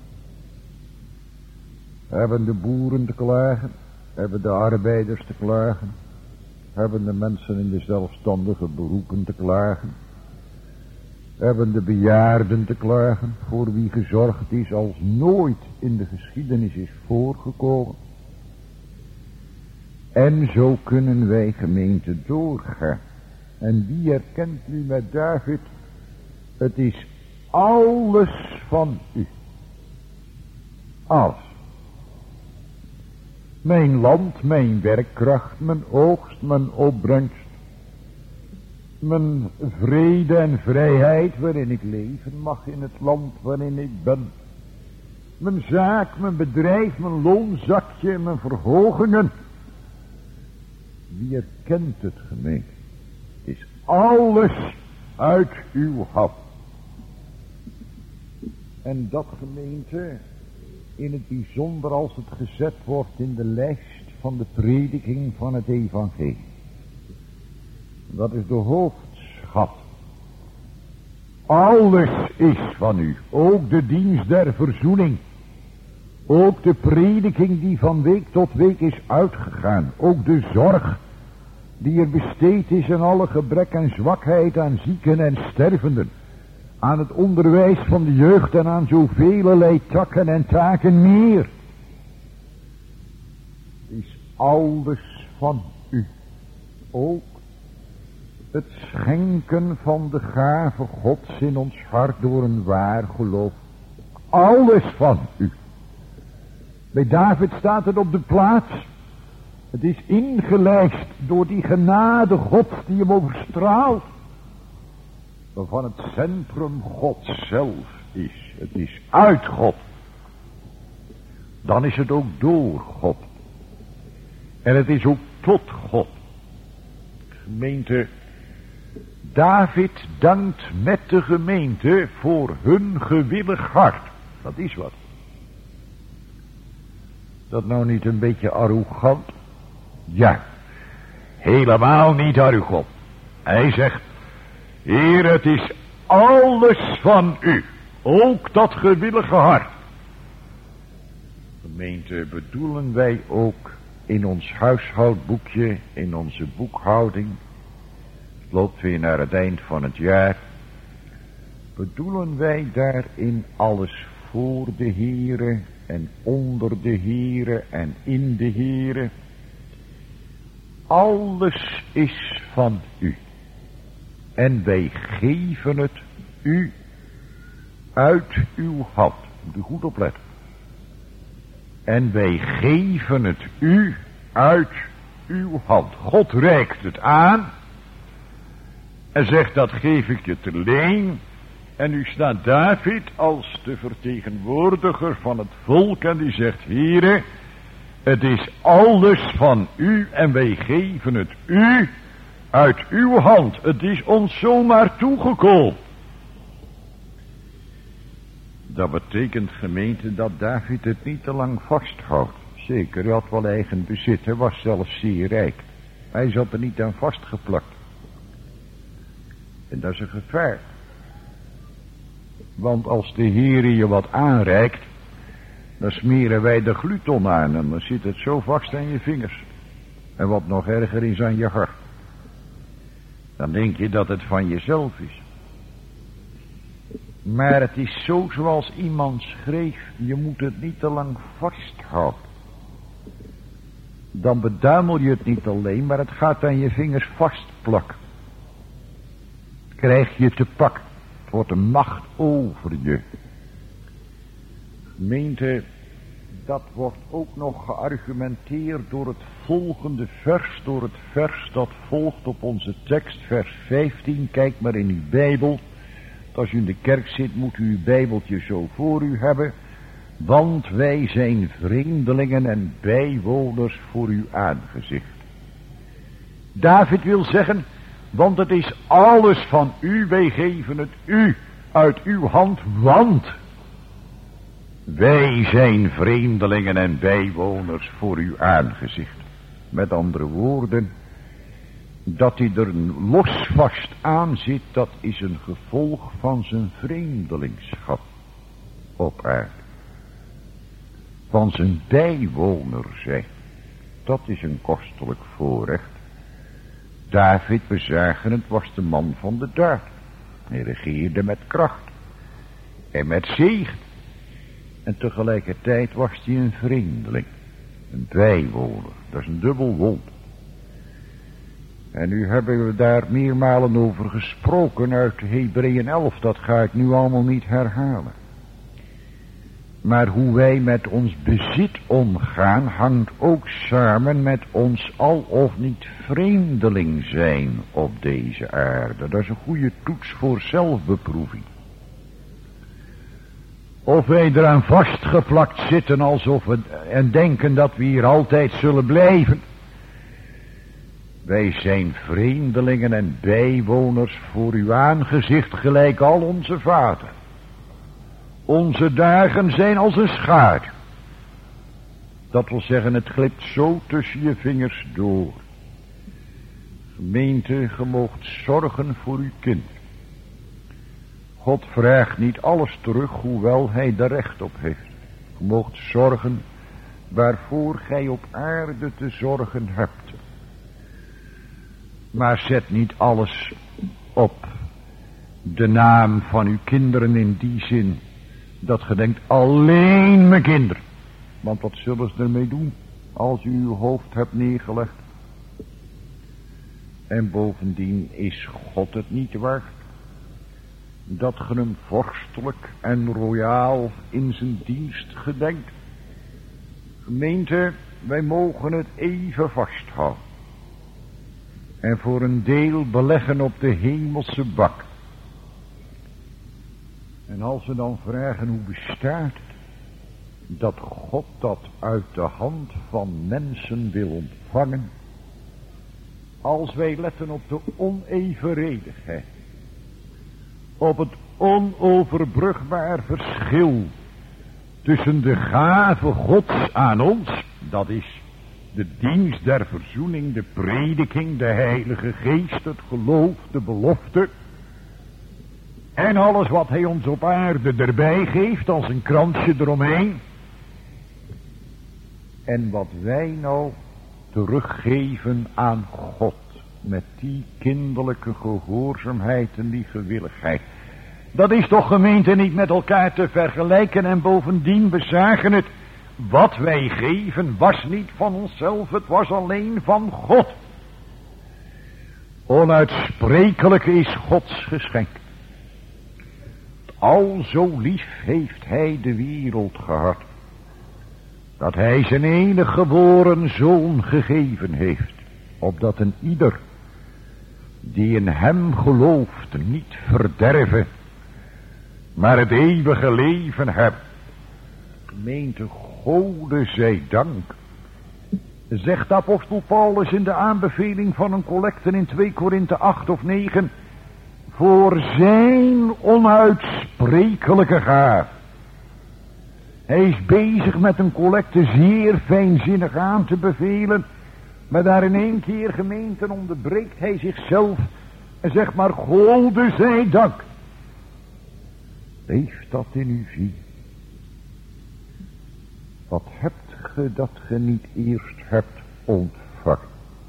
Hebben de boeren te klagen? Hebben de arbeiders te klagen? Hebben de mensen in de zelfstandige beroepen te klagen? Hebben de bejaarden te klagen, voor wie gezorgd is als nooit in de geschiedenis is voorgekomen? En zo kunnen wij gemeente doorgaan. En wie herkent nu met David? Het is alles van u. Alles. Mijn land, mijn werkkracht, mijn oogst, mijn opbrengst. Mijn vrede en vrijheid waarin ik leven mag in het land waarin ik ben. Mijn zaak, mijn bedrijf, mijn loonzakje, mijn verhogingen. Wie herkent het, gemeente? Het is alles uit uw hand. En dat, gemeente, in het bijzonder als het gezet wordt in de lijst van de prediking van het evangelie. Dat is de hoofdschat. Alles is van u. Ook de dienst der verzoening. Ook de prediking die van week tot week is uitgegaan. Ook de zorg die er besteed is aan alle gebrek en zwakheid, aan zieken en stervenden, aan het onderwijs van de jeugd en aan zoveelelei takken en taken meer. Het is alles van u. Ook het schenken van de gave Gods in ons hart door een waar geloof. Alles van u. Bij David staat het op de plaats. Het is ingelijst door die genade Gods die hem overstraalt. Waarvan het centrum God zelf is. Het is uit God. Dan is het ook door God. En het is ook tot God. Gemeente, David dankt met de gemeente voor hun gewillig hart. Dat is wat. Dat nou niet een beetje arrogant? Ja, helemaal niet arrogant. Hij zegt, Heer, het is alles van u. Ook dat gewillige hart. Gemeente, bedoelen wij ook in ons huishoudboekje, in onze boekhouding, het loopt weer naar het eind van het jaar, bedoelen wij daarin alles voor de Heere en onder de Heere en in de Heere? Alles is van u. En wij geven het u uit uw hand. Moet u goed opletten. En wij geven het u uit uw hand. God reikt het aan. En zegt, dat geef ik je te leen. En nu staat David als de vertegenwoordiger van het volk. En die zegt, Heere, het is alles van u. En wij geven het u uit uw hand. Het is ons zomaar toegekomen. Dat betekent, gemeente, dat David het niet te lang vasthoudt. Zeker, hij had wel eigen bezit. Hij was zelfs zeer rijk. Hij zat er niet aan vastgeplakt. En dat is een gevaar. Want als de Heere je wat aanreikt, dan smeren wij de gluton aan. En dan zit het zo vast aan je vingers. En wat nog erger is, aan je hart. Dan denk je dat het van jezelf is. Maar het is zo zoals iemand schreef, je moet het niet te lang vasthouden. Dan beduimel je het niet alleen, maar het gaat aan je vingers vastplakken. Krijg je te pakken. Het wordt een macht over je. Gemeente, dat wordt ook nog geargumenteerd door het volgende vers, door het vers dat volgt op onze tekst, vers vijftien. Kijk maar in uw Bijbel. Als u in de kerk zit, moet u uw Bijbeltje zo voor u hebben. Want wij zijn vreemdelingen en bijwoners voor uw aangezicht. David wil zeggen, want het is alles van u, wij geven het u uit uw hand, want wij zijn vreemdelingen en bijwoners voor uw aangezicht. Met andere woorden, dat hij er losvast aan zit, dat is een gevolg van zijn vreemdelingschap op aarde. Van zijn bijwoner zijn. Dat is een kostelijk voorrecht. David, we zagen het, was de man van de daad. Hij regeerde met kracht en met zegen. En tegelijkertijd was hij een vreemdeling, een bijwoner. Dat is een dubbel wond. En nu hebben we daar meermalen over gesproken uit Hebreeën elf. Dat ga ik nu allemaal niet herhalen. Maar hoe wij met ons bezit omgaan hangt ook samen met ons al of niet vreemdeling zijn op deze aarde. Dat is een goede toets voor zelfbeproeving. Of wij eraan vastgeplakt zitten alsof we en denken dat we hier altijd zullen blijven. Wij zijn vreemdelingen en bijwoners voor uw aangezicht gelijk al onze vader. Onze dagen zijn als een schaduw. Dat wil zeggen, het glipt zo tussen je vingers door. Gemeente, je moogt zorgen voor uw kind. God vraagt niet alles terug, hoewel hij er recht op heeft. Je moogt zorgen waarvoor gij op aarde te zorgen hebt. Maar zet niet alles op de naam van uw kinderen in die zin dat ge denkt alleen mijn kinderen. Want wat zullen ze ermee doen als u uw hoofd hebt neergelegd? En bovendien is God het niet waard dat ge hem vorstelijk en royaal in zijn dienst gedenkt. Gemeente, wij mogen het even vasthouden. En voor een deel beleggen op de hemelse bak. En als we dan vragen hoe bestaat het dat God dat uit de hand van mensen wil ontvangen. Als wij letten op de onevenredigheid. Op het onoverbrugbaar verschil tussen de gave Gods aan ons, dat is de dienst der verzoening, de prediking, de Heilige Geest, het geloof, de belofte. En alles wat hij ons op aarde erbij geeft als een kransje eromheen. En wat wij nou teruggeven aan God. Met die kinderlijke gehoorzaamheid en die gewilligheid. Dat is toch, gemeente, niet met elkaar te vergelijken. En bovendien, we zagen het. Wat wij geven was niet van onszelf. Het was alleen van God. Onuitsprekelijk is Gods geschenk. Al zo lief heeft hij de wereld gehad. Dat hij zijn enige geboren zoon gegeven heeft. Opdat een ieder die in hem gelooft niet verderven, maar het eeuwige leven hebben. Gemeente, Gode zij dank. Zegt apostel Paulus in de aanbeveling van een collecte in twee Korinthe acht of negen. Voor zijn onuitsprekelijke gaaf. Hij is bezig met een collecte zeer fijnzinnig aan te bevelen. Maar daar in één keer, gemeente, onderbreekt hij zichzelf. En zegt maar, Gode zij dank. Leef dat in uw ziel. Wat hebt ge dat ge niet eerst hebt ontvangen?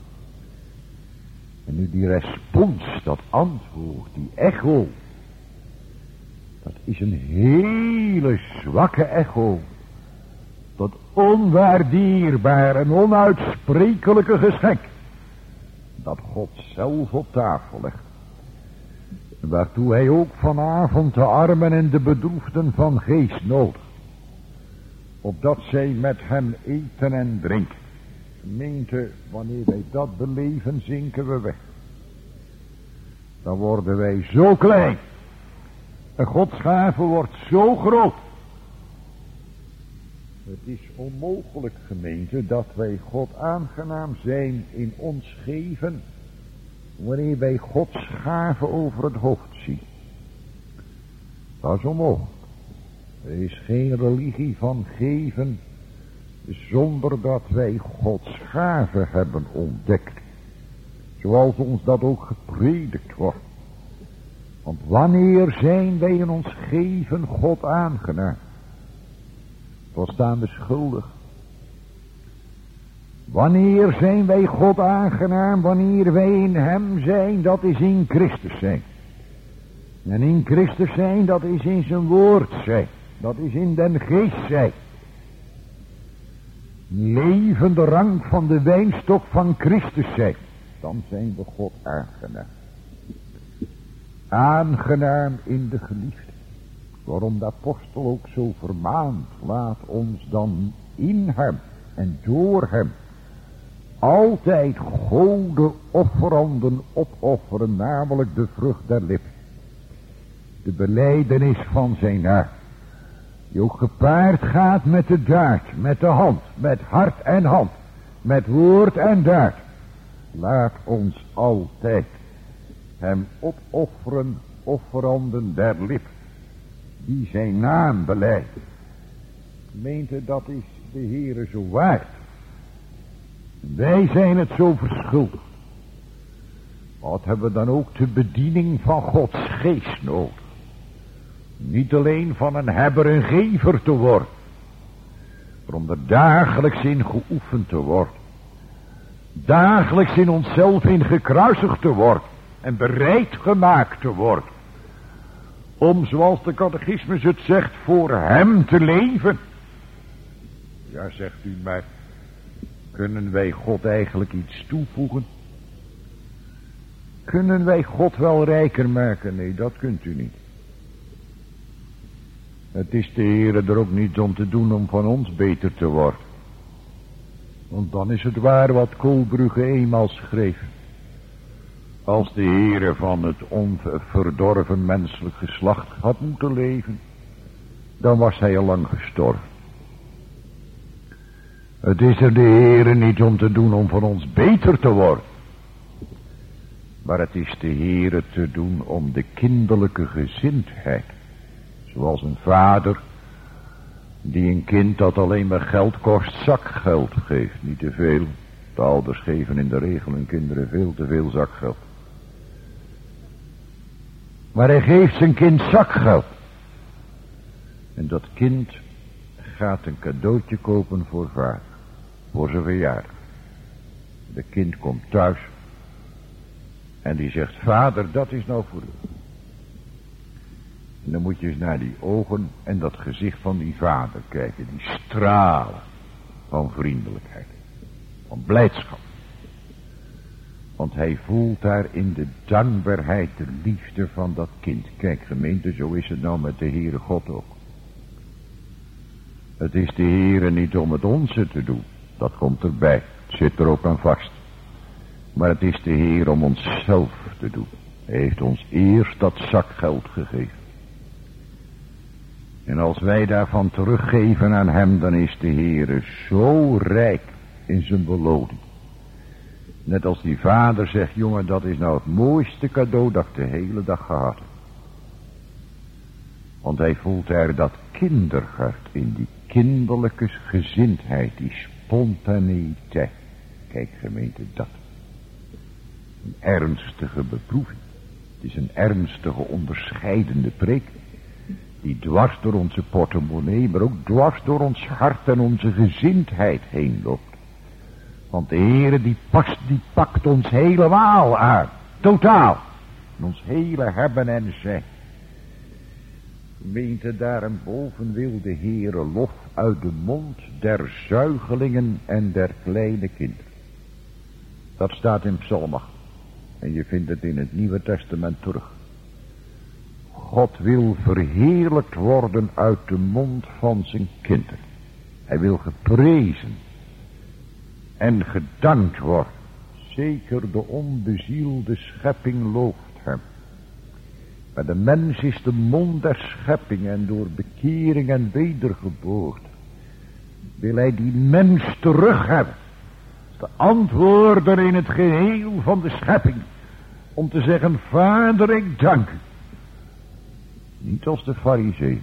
En nu die respons, dat antwoord, die echo. Dat is een hele zwakke echo. Dat onwaardierbare en onuitsprekelijke geschenk. Dat God zelf op tafel legt. Waartoe hij ook vanavond de armen en de bedroefden van geest nodigt. Opdat zij met hem eten en drinken. Gemeente, wanneer wij dat beleven, zinken we weg. Dan worden wij zo klein. En Gods gave wordt zo groot. Het is onmogelijk, gemeente, dat wij God aangenaam zijn in ons geven, wanneer wij Gods gave over het hoofd zien. Dat is onmogelijk. Er is geen religie van geven, zonder dat wij Gods gave hebben ontdekt. Zoals ons dat ook gepredikt wordt. Want wanneer zijn wij in ons geven God aangenaam? Wat staan we schuldig? Wanneer zijn wij God aangenaam? Wanneer wij in hem zijn, dat is in Christus zijn. En in Christus zijn, dat is in zijn woord zijn. Dat is in den geest zijn. Levende rank van de wijnstok van Christus zijn. Dan zijn we God aangenaam. Aangenaam in de geliefde. Waarom de apostel ook zo vermaant. Laat ons dan in hem en door hem altijd gode offeranden opofferen. Namelijk de vrucht der lippen. De belijdenis van zijn naam. Die ook gepaard gaat met de daad, met de hand, met hart en hand, met woord en daad. Laat ons altijd hem opofferen, offeranden der lippen, die zijn naam belijden. Gemeente, dat is de Heere zo waard. Wij zijn het zo verschuldigd. Wat hebben we dan ook de bediening van Gods geest nodig? Niet alleen van een hebber en gever te worden, maar om er dagelijks in geoefend te worden. dagelijks in onszelf in gekruisigd te worden en bereid gemaakt te worden om, zoals de catechismus het zegt, voor hem te leven. Ja, zegt u, maar kunnen wij God eigenlijk iets toevoegen? Kunnen wij God wel rijker maken? Nee, dat kunt u niet. Het is de Heere er ook niet om te doen om van ons beter te worden. Want dan is het waar wat Koolbrugge eenmaal schreef. Als de Heere van het onverdorven menselijk geslacht had moeten leven, dan was hij al lang gestorven. Het is er de Heere niet om te doen om van ons beter te worden. Maar het is de Heere te doen om de kinderlijke gezindheid. Zoals een vader die een kind dat alleen maar geld kost, zakgeld geeft. Niet te veel. De ouders geven in de regel hun kinderen veel te veel zakgeld. Maar hij geeft zijn kind zakgeld. En dat kind gaat een cadeautje kopen voor vader. Voor zijn verjaardag. De kind komt thuis. En die zegt, vader, dat is nou voor u. En dan moet je eens naar die ogen en dat gezicht van die vader kijken. Die stralen van vriendelijkheid. Van blijdschap. Want hij voelt daar in de dankbaarheid de liefde van dat kind. Kijk gemeente, zo is het nou met de Heere God ook. Het is de Heere niet om het onze te doen. Dat komt erbij. Het zit er ook aan vast. Maar het is de Heer om onszelf te doen. Hij heeft ons eerst dat zakgeld gegeven. En als wij daarvan teruggeven aan hem, dan is de Heer zo rijk in zijn beloning. Net als die vader zegt, jongen, dat is nou het mooiste cadeau dat ik de hele dag gehad heb. Want hij voelt er dat kinderhart in, die kinderlijke gezindheid, die spontaneïteit. Kijk gemeente, dat. Een ernstige beproeving. Het is een ernstige onderscheidende preek. Die dwars door onze portemonnee, maar ook dwars door ons hart en onze gezindheid heen loopt. Want de Heere die past, die pakt ons helemaal aan. Totaal. En ons hele hebben en zijn. Gemeente, daarboven wil de Heere lof uit de mond der zuigelingen en der kleine kinderen. Dat staat in Psalm acht. En je vindt het in het Nieuwe Testament terug. God wil verheerlijkt worden uit de mond van zijn kinderen. Hij wil geprezen en gedankt worden. Zeker de onbezielde schepping looft hem. Maar de mens is de mond der schepping en door bekering en wedergeboorte wil hij die mens terug hebben. De antwoorden in het geheel van de schepping. Om te zeggen, Vader, ik dank u. Niet als de Farizeeën.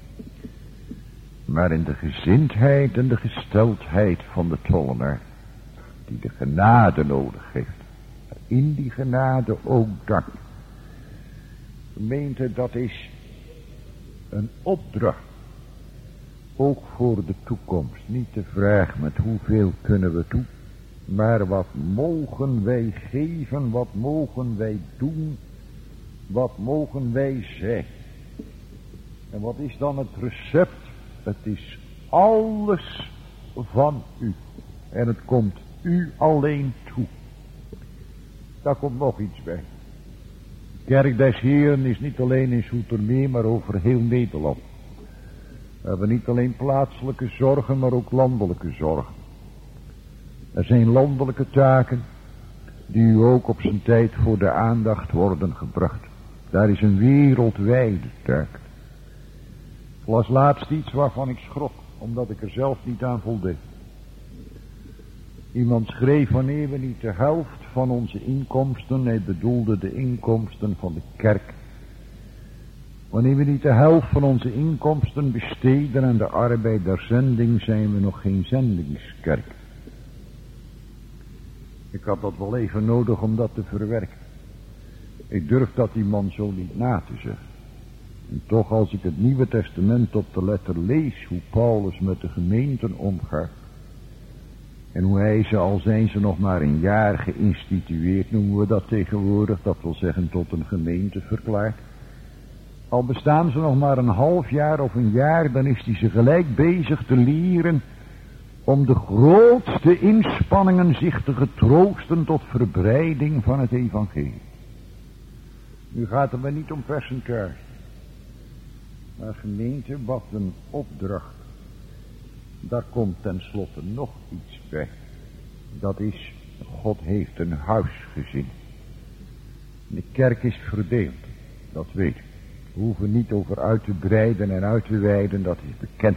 Maar in de gezindheid en de gesteldheid van de tollenaar. Die de genade nodig heeft. Maar in die genade ook dank. Gemeente, dat is een opdracht. Ook voor de toekomst. Niet de vraag met hoeveel kunnen we toe. Maar wat mogen wij geven, wat mogen wij doen, wat mogen wij zeggen. En wat is dan het recept? Het is alles van u. En het komt u alleen toe. Daar komt nog iets bij. De kerk des Heeren is niet alleen in Zoetermeer, maar over heel Nederland. We hebben niet alleen plaatselijke zorgen, maar ook landelijke zorgen. Er zijn landelijke taken die u ook op zijn tijd voor de aandacht worden gebracht. Daar is een wereldwijde taak. Ik las laatst iets waarvan ik schrok, omdat ik er zelf niet aan voldeed. Iemand schreef, wanneer we niet de helft van onze inkomsten, hij bedoelde de inkomsten van de kerk. Wanneer we niet de helft van onze inkomsten besteden aan de arbeid der zending, zijn we nog geen zendingskerk. Ik had dat wel even nodig om dat te verwerken. Ik durf dat die man zo niet na te zeggen. En toch, als ik het Nieuwe Testament op de letter lees, hoe Paulus met de gemeenten omgaat, En hoe hij ze, al zijn ze nog maar een jaar geïnstitueerd, noemen we dat tegenwoordig, dat wil zeggen tot een gemeente verklaard. Al bestaan ze nog maar een half jaar of een jaar, dan is hij ze gelijk bezig te leren om de grootste inspanningen zich te getroosten tot verbreiding van het evangelie. Nu gaat het maar niet om percentage. Maar gemeente, wat een opdracht. Daar komt tenslotte nog iets bij. Dat is, God heeft een huisgezin. De kerk is verdeeld. Dat weet ik. We hoeven niet over uit te breiden en uit te wijden, dat is bekend.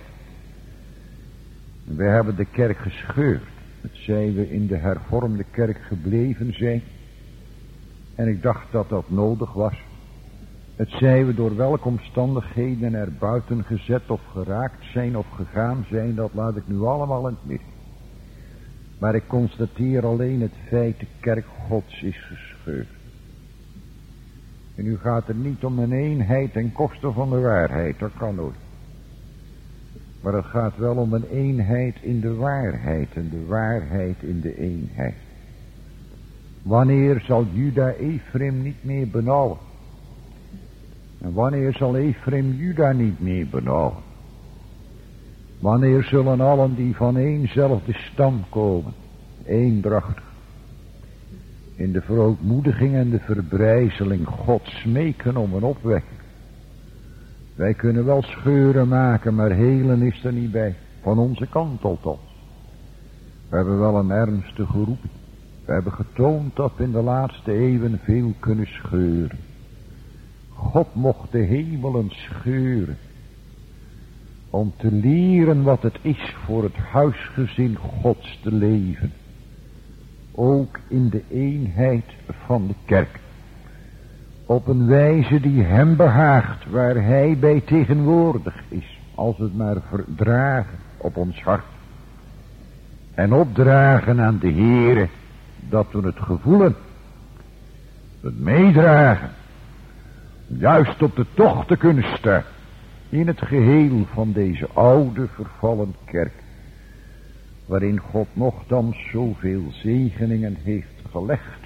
We hebben de kerk gescheurd. Het zij we in de hervormde kerk gebleven zijn. En ik dacht dat dat nodig was. Het zij we door welke omstandigheden er buiten gezet of geraakt zijn of gegaan zijn, dat laat ik nu allemaal in het midden. Maar ik constateer alleen het feit, de kerk Gods is gescheurd. En nu gaat het niet om een eenheid ten koste van de waarheid, dat kan nooit. Maar het gaat wel om een eenheid in de waarheid en de waarheid in de eenheid. Wanneer zal Juda Ephraim niet meer benauwen? En wanneer zal Ephraim Juda niet meer benauwen? Wanneer zullen allen die van éénzelfde stam komen, eendrachtig, in de verootmoediging en de verbrijzeling God smeken om een opwekking? Wij kunnen wel scheuren maken, maar helen is er niet bij. Van onze kant althans. We hebben wel een ernstige roeping. We hebben getoond dat we in de laatste eeuwen veel kunnen scheuren. God mocht de hemelen scheuren. Om te leren wat het is voor het huisgezin Gods te leven. Ook in de eenheid van de kerk. Op een wijze die hem behaagt, waar hij bij tegenwoordig is. Als het maar verdragen op ons hart. En opdragen aan de Heere, dat we het gevoelen. Het meedragen. Juist op de tocht te kunnen staan. In het geheel van deze oude vervallen kerk. Waarin God nochtans zoveel zegeningen heeft gelegd.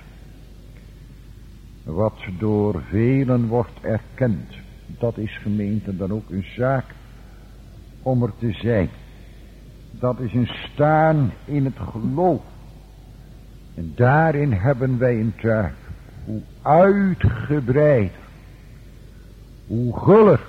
Wat door velen wordt erkend. Dat is gemeente dan ook een zaak om er te zijn. Dat is een staan in het geloof. En daarin hebben wij een taak. Hoe uitgebreider. Hoe guller.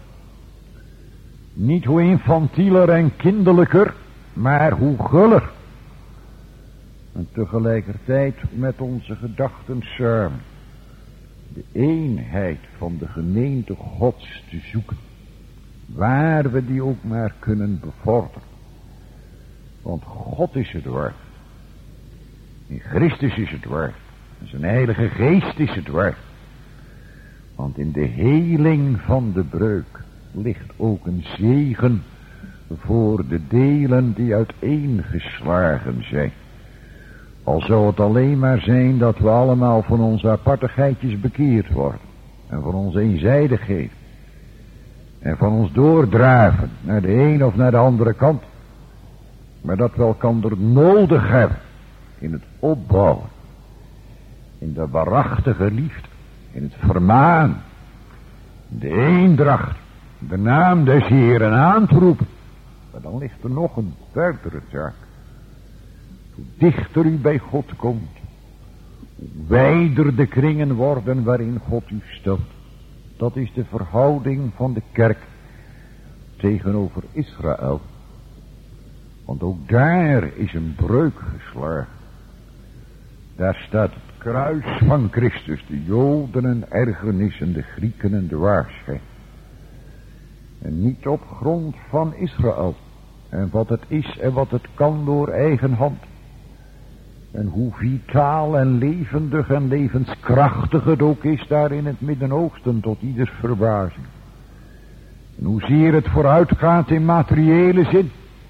Niet hoe infantieler en kinderlijker. Maar hoe guller. En tegelijkertijd met onze gedachten samen. De eenheid van de gemeente Gods te zoeken. Waar we die ook maar kunnen bevorderen. Want God is het waard. In Christus is het waard. En zijn heilige geest is het waard. Want in de heling van de breuk ligt ook een zegen voor de delen die uiteengeslagen zijn. Al zou het alleen maar zijn dat we allemaal van onze apartigheidjes bekeerd worden. En van onze eenzijdigheid. En van ons doordraven naar de een of naar de andere kant. Maar dat we elkander nodig hebben. In het opbouwen. In de waarachtige liefde. In het vermaan. De eendracht. De naam des Heeren aan te roepen. Maar dan ligt er nog een verdere zaak. Hoe dichter u bij God komt. Hoe wijder de kringen worden waarin God u stelt. Dat is de verhouding van de kerk tegenover Israël. Want ook daar is een breuk geslagen. Daar staat het kruis van Christus, de Joden en ergernissen, de Grieken en de waarschuwing. En niet op grond van Israël. En wat het is en wat het kan door eigen hand. En hoe vitaal en levendig en levenskrachtig het ook is daar in het Midden-Oosten tot ieders verbazing. En hoezeer het vooruitgaat in materiële zin.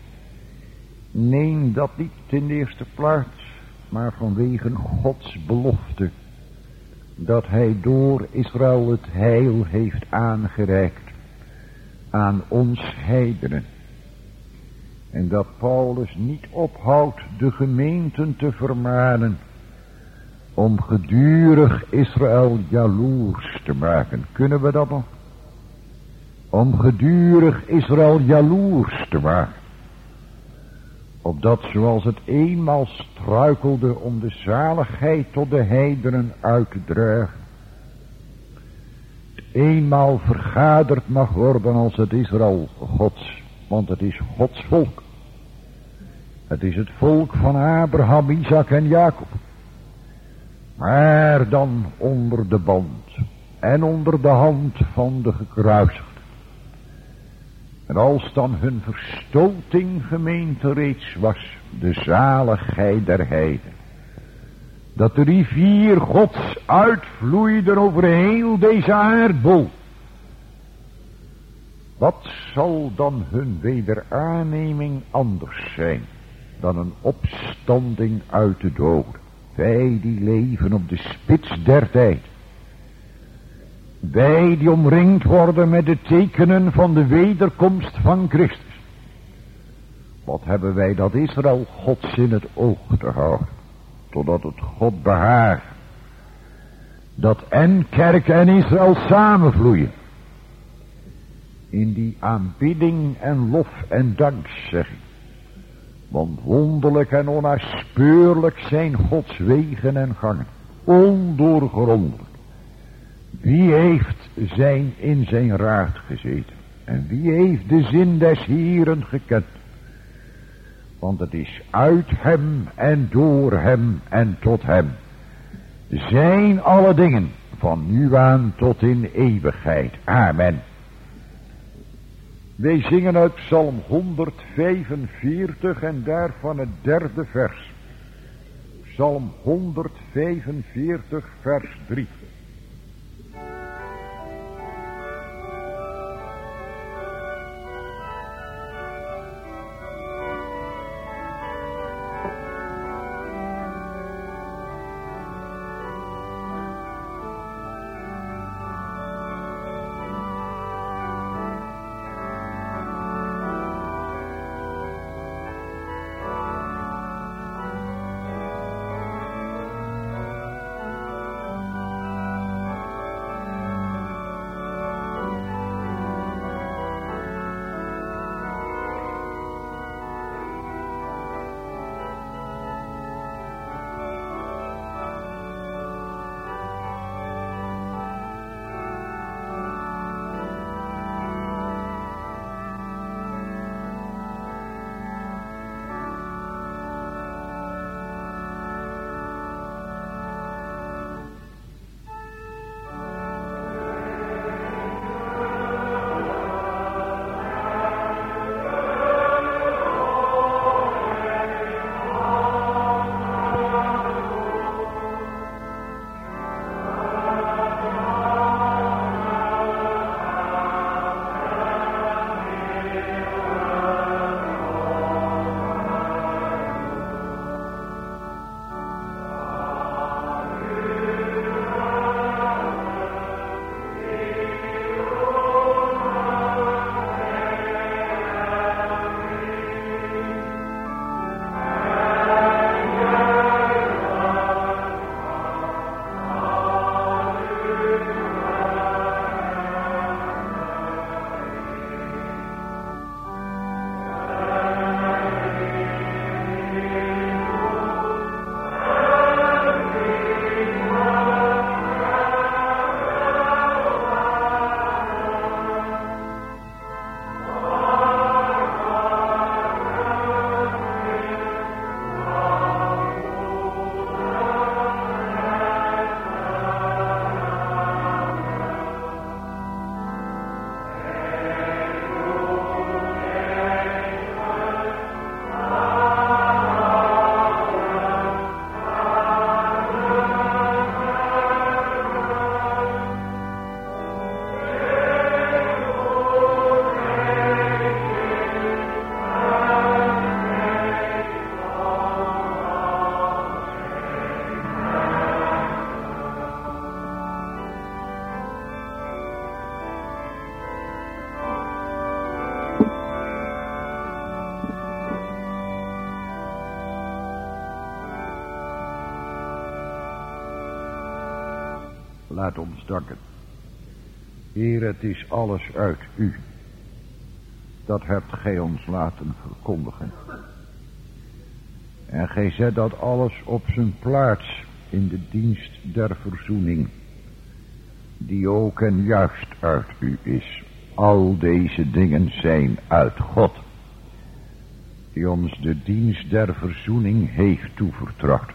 Neem dat niet in de eerste plaats, maar vanwege Gods belofte. Dat hij door Israël het heil heeft aangereikt aan ons heidenen. En dat Paulus niet ophoudt de gemeenten te vermanen om gedurig Israël jaloers te maken. Kunnen we dat nog? Om gedurig Israël jaloers te maken. Opdat zoals het eenmaal struikelde om de zaligheid tot de heidenen uit te dragen, het eenmaal vergaderd mag worden als het Israël Gods. Want het is Gods volk. Het is het volk van Abraham, Isaac en Jacob. Maar dan onder de band en onder de hand van de gekruisigden. En als dan hun verstoting gemeente reeds was, de zaligheid der heiden, dat de rivier Gods uitvloeide over heel deze aardbol, wat zal dan hun wederaanneming anders zijn dan een opstanding uit de doden? Wij die leven op de spits der tijd. Wij die omringd worden met de tekenen van de wederkomst van Christus. Wat hebben wij dat Israël Gods in het oog te houden, totdat het God behaagt dat en kerk en Israël samenvloeien in die aanbidding en lof en dankzegging. Want wonderlijk en onnaspeurlijk zijn Gods wegen en gangen, ondoorgrondelijk. Wie heeft zijn in zijn raad gezeten? En wie heeft de zin des Heeren gekend? Want het is uit hem en door hem en tot hem zijn alle dingen, van nu aan tot in eeuwigheid. Amen. Wij zingen uit Psalm honderdvijfenveertig en daarvan het derde vers. Psalm honderdvijfenveertig vers drie. Laat ons danken. Heer, het is alles uit u. Dat hebt gij ons laten verkondigen. En gij zet dat alles op zijn plaats in de dienst der verzoening, die ook en juist uit u is. Al deze dingen zijn uit God, die ons de dienst der verzoening heeft toevertrouwd,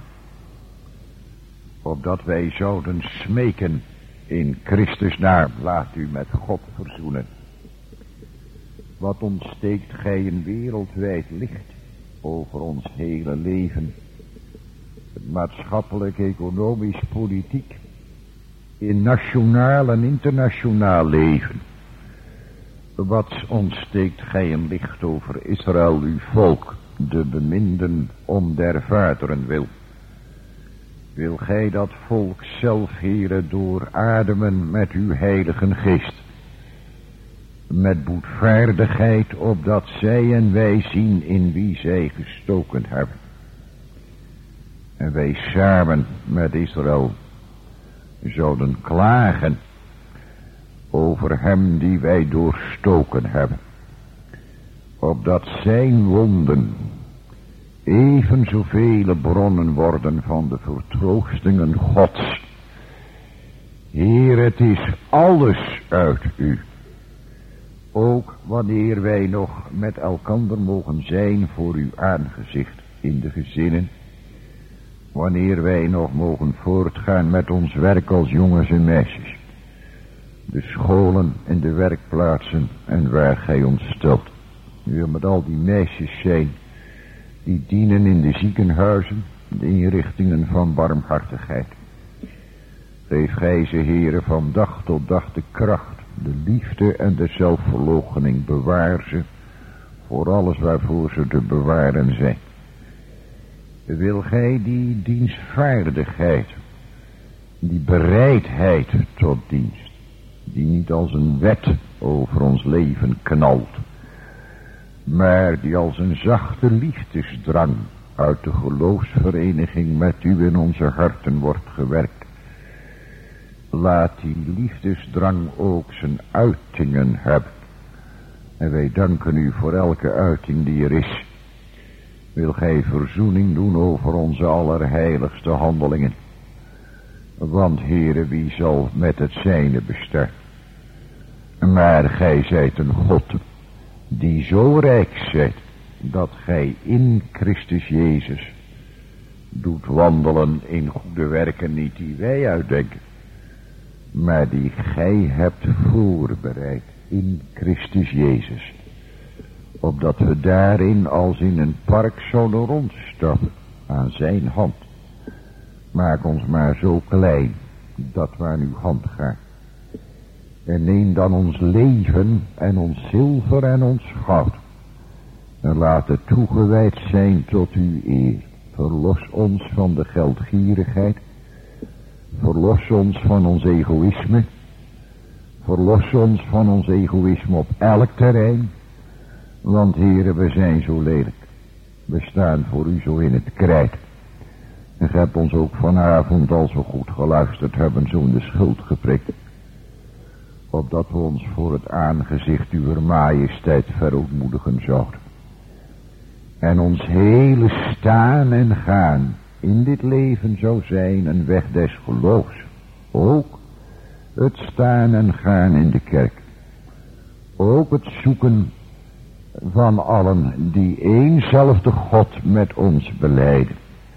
opdat wij zouden smeken in Christus naam. Laat u met God verzoenen. Wat ontsteekt gij een wereldwijd licht over ons hele leven, het maatschappelijk, economisch, politiek, in nationaal en internationaal leven. Wat ontsteekt gij een licht over Israël, uw volk, de beminden om der vaderen wil. Wil gij dat volk zelf, Heere, doorademen met uw heilige geest, met boetvaardigheid, opdat zij en wij zien in wie zij gestoken hebben. En wij samen met Israël zouden klagen over hem die wij doorstoken hebben, opdat zijn wonden even zoveel bronnen worden van de vertroostingen Gods. Heer, het is alles uit u. Ook wanneer wij nog met elkander mogen zijn voor uw aangezicht in de gezinnen, wanneer wij nog mogen voortgaan met ons werk als jongens en meisjes, de scholen en de werkplaatsen en waar gij ons stelt. U wil met al die meisjes zijn die dienen in de ziekenhuizen, de inrichtingen van barmhartigheid. Geef gij ze, Heere, van dag tot dag de kracht, de liefde en de zelfverloochening. Bewaar ze voor alles waarvoor ze te bewaren zijn. Wil gij die dienstvaardigheid, die bereidheid tot dienst, die niet als een wet over ons leven knalt, maar die als een zachte liefdesdrang uit de geloofsvereniging met u in onze harten wordt gewerkt. Laat die liefdesdrang ook zijn uitingen hebben. En wij danken u voor elke uiting die er is. Wil gij verzoening doen over onze allerheiligste handelingen. Want, Heere, wie zal met het zijne bestaan? Maar gij zijt een God die zo rijk zijt, dat gij in Christus Jezus doet wandelen in goede werken, niet die wij uitdenken, maar die gij hebt voorbereid in Christus Jezus, opdat we daarin als in een park zouden rondstappen aan zijn hand. Maak ons maar zo klein dat we aan uw hand gaan. En neem dan ons leven en ons zilver en ons goud. En laat het toegewijd zijn tot uw eer. Verlos ons van de geldgierigheid. Verlos ons van ons egoïsme. Verlos ons van ons egoïsme op elk terrein. Want, Heere, we zijn zo lelijk. We staan voor u zo in het krijt. En gij hebt ons ook vanavond, als we goed geluisterd hebben, zo in de schuld geprikt, opdat we ons voor het aangezicht uwer majesteit verootmoedigen zouden. En ons hele staan en gaan in dit leven zou zijn een weg des geloofs. Ook het staan en gaan in de kerk. Ook het zoeken van allen die éénzelfde God met ons belijden.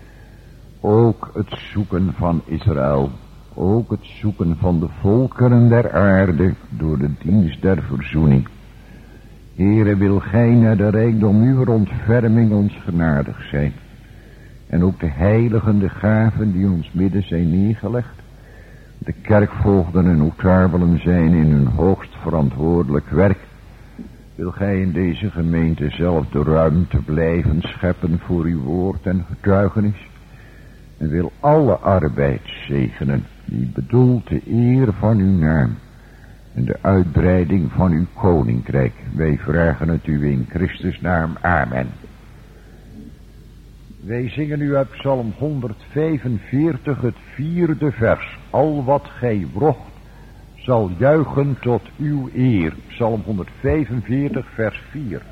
Ook het zoeken van Israël. Ook het zoeken van de volkeren der aarde door de dienst der verzoening. Heere, wil gij naar de rijkdom uw ontferming ons genadig zijn. En ook de heiligen, de gaven die in ons midden zijn neergelegd. De kerkvoogden en notabelen zijn in hun hoogst verantwoordelijk werk. Wil gij in deze gemeente zelf de ruimte blijven scheppen voor uw woord en getuigenis. En wil alle arbeid zegenen die bedoelt de eer van uw naam en de uitbreiding van uw koninkrijk. Wij vragen het u in Christus naam. Amen. Wij zingen nu uit Psalm honderdvijfenveertig het vierde vers. Al wat gij wrocht zal juichen tot uw eer. Psalm honderdvijfenveertig vers vier.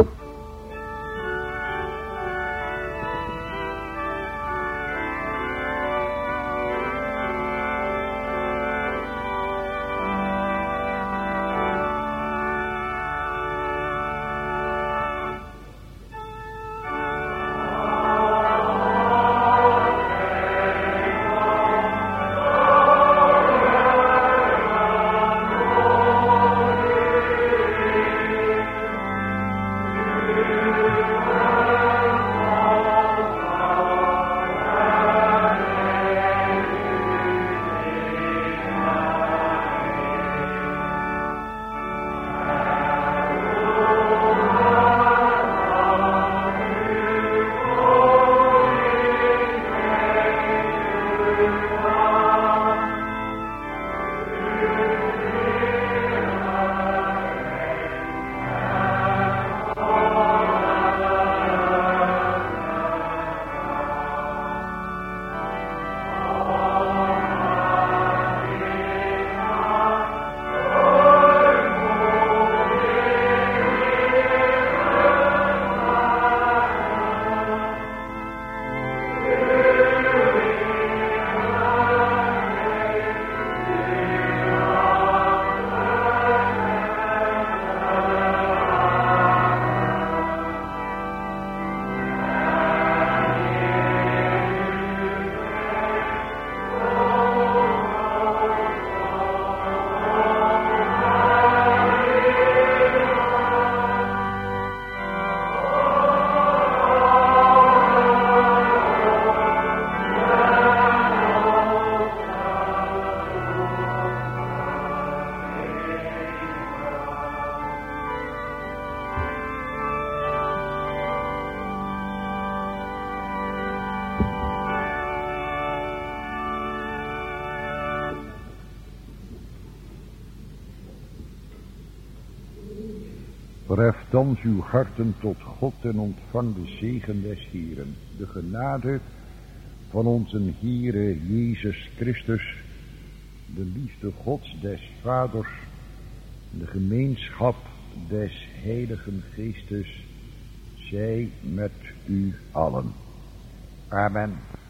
Verheft thans uw harten tot God en ontvang de zegen des Heeren. De genade van onze Heere Jezus Christus, de liefde Gods des Vaders, de gemeenschap des Heiligen Geestes, zij met u allen. Amen.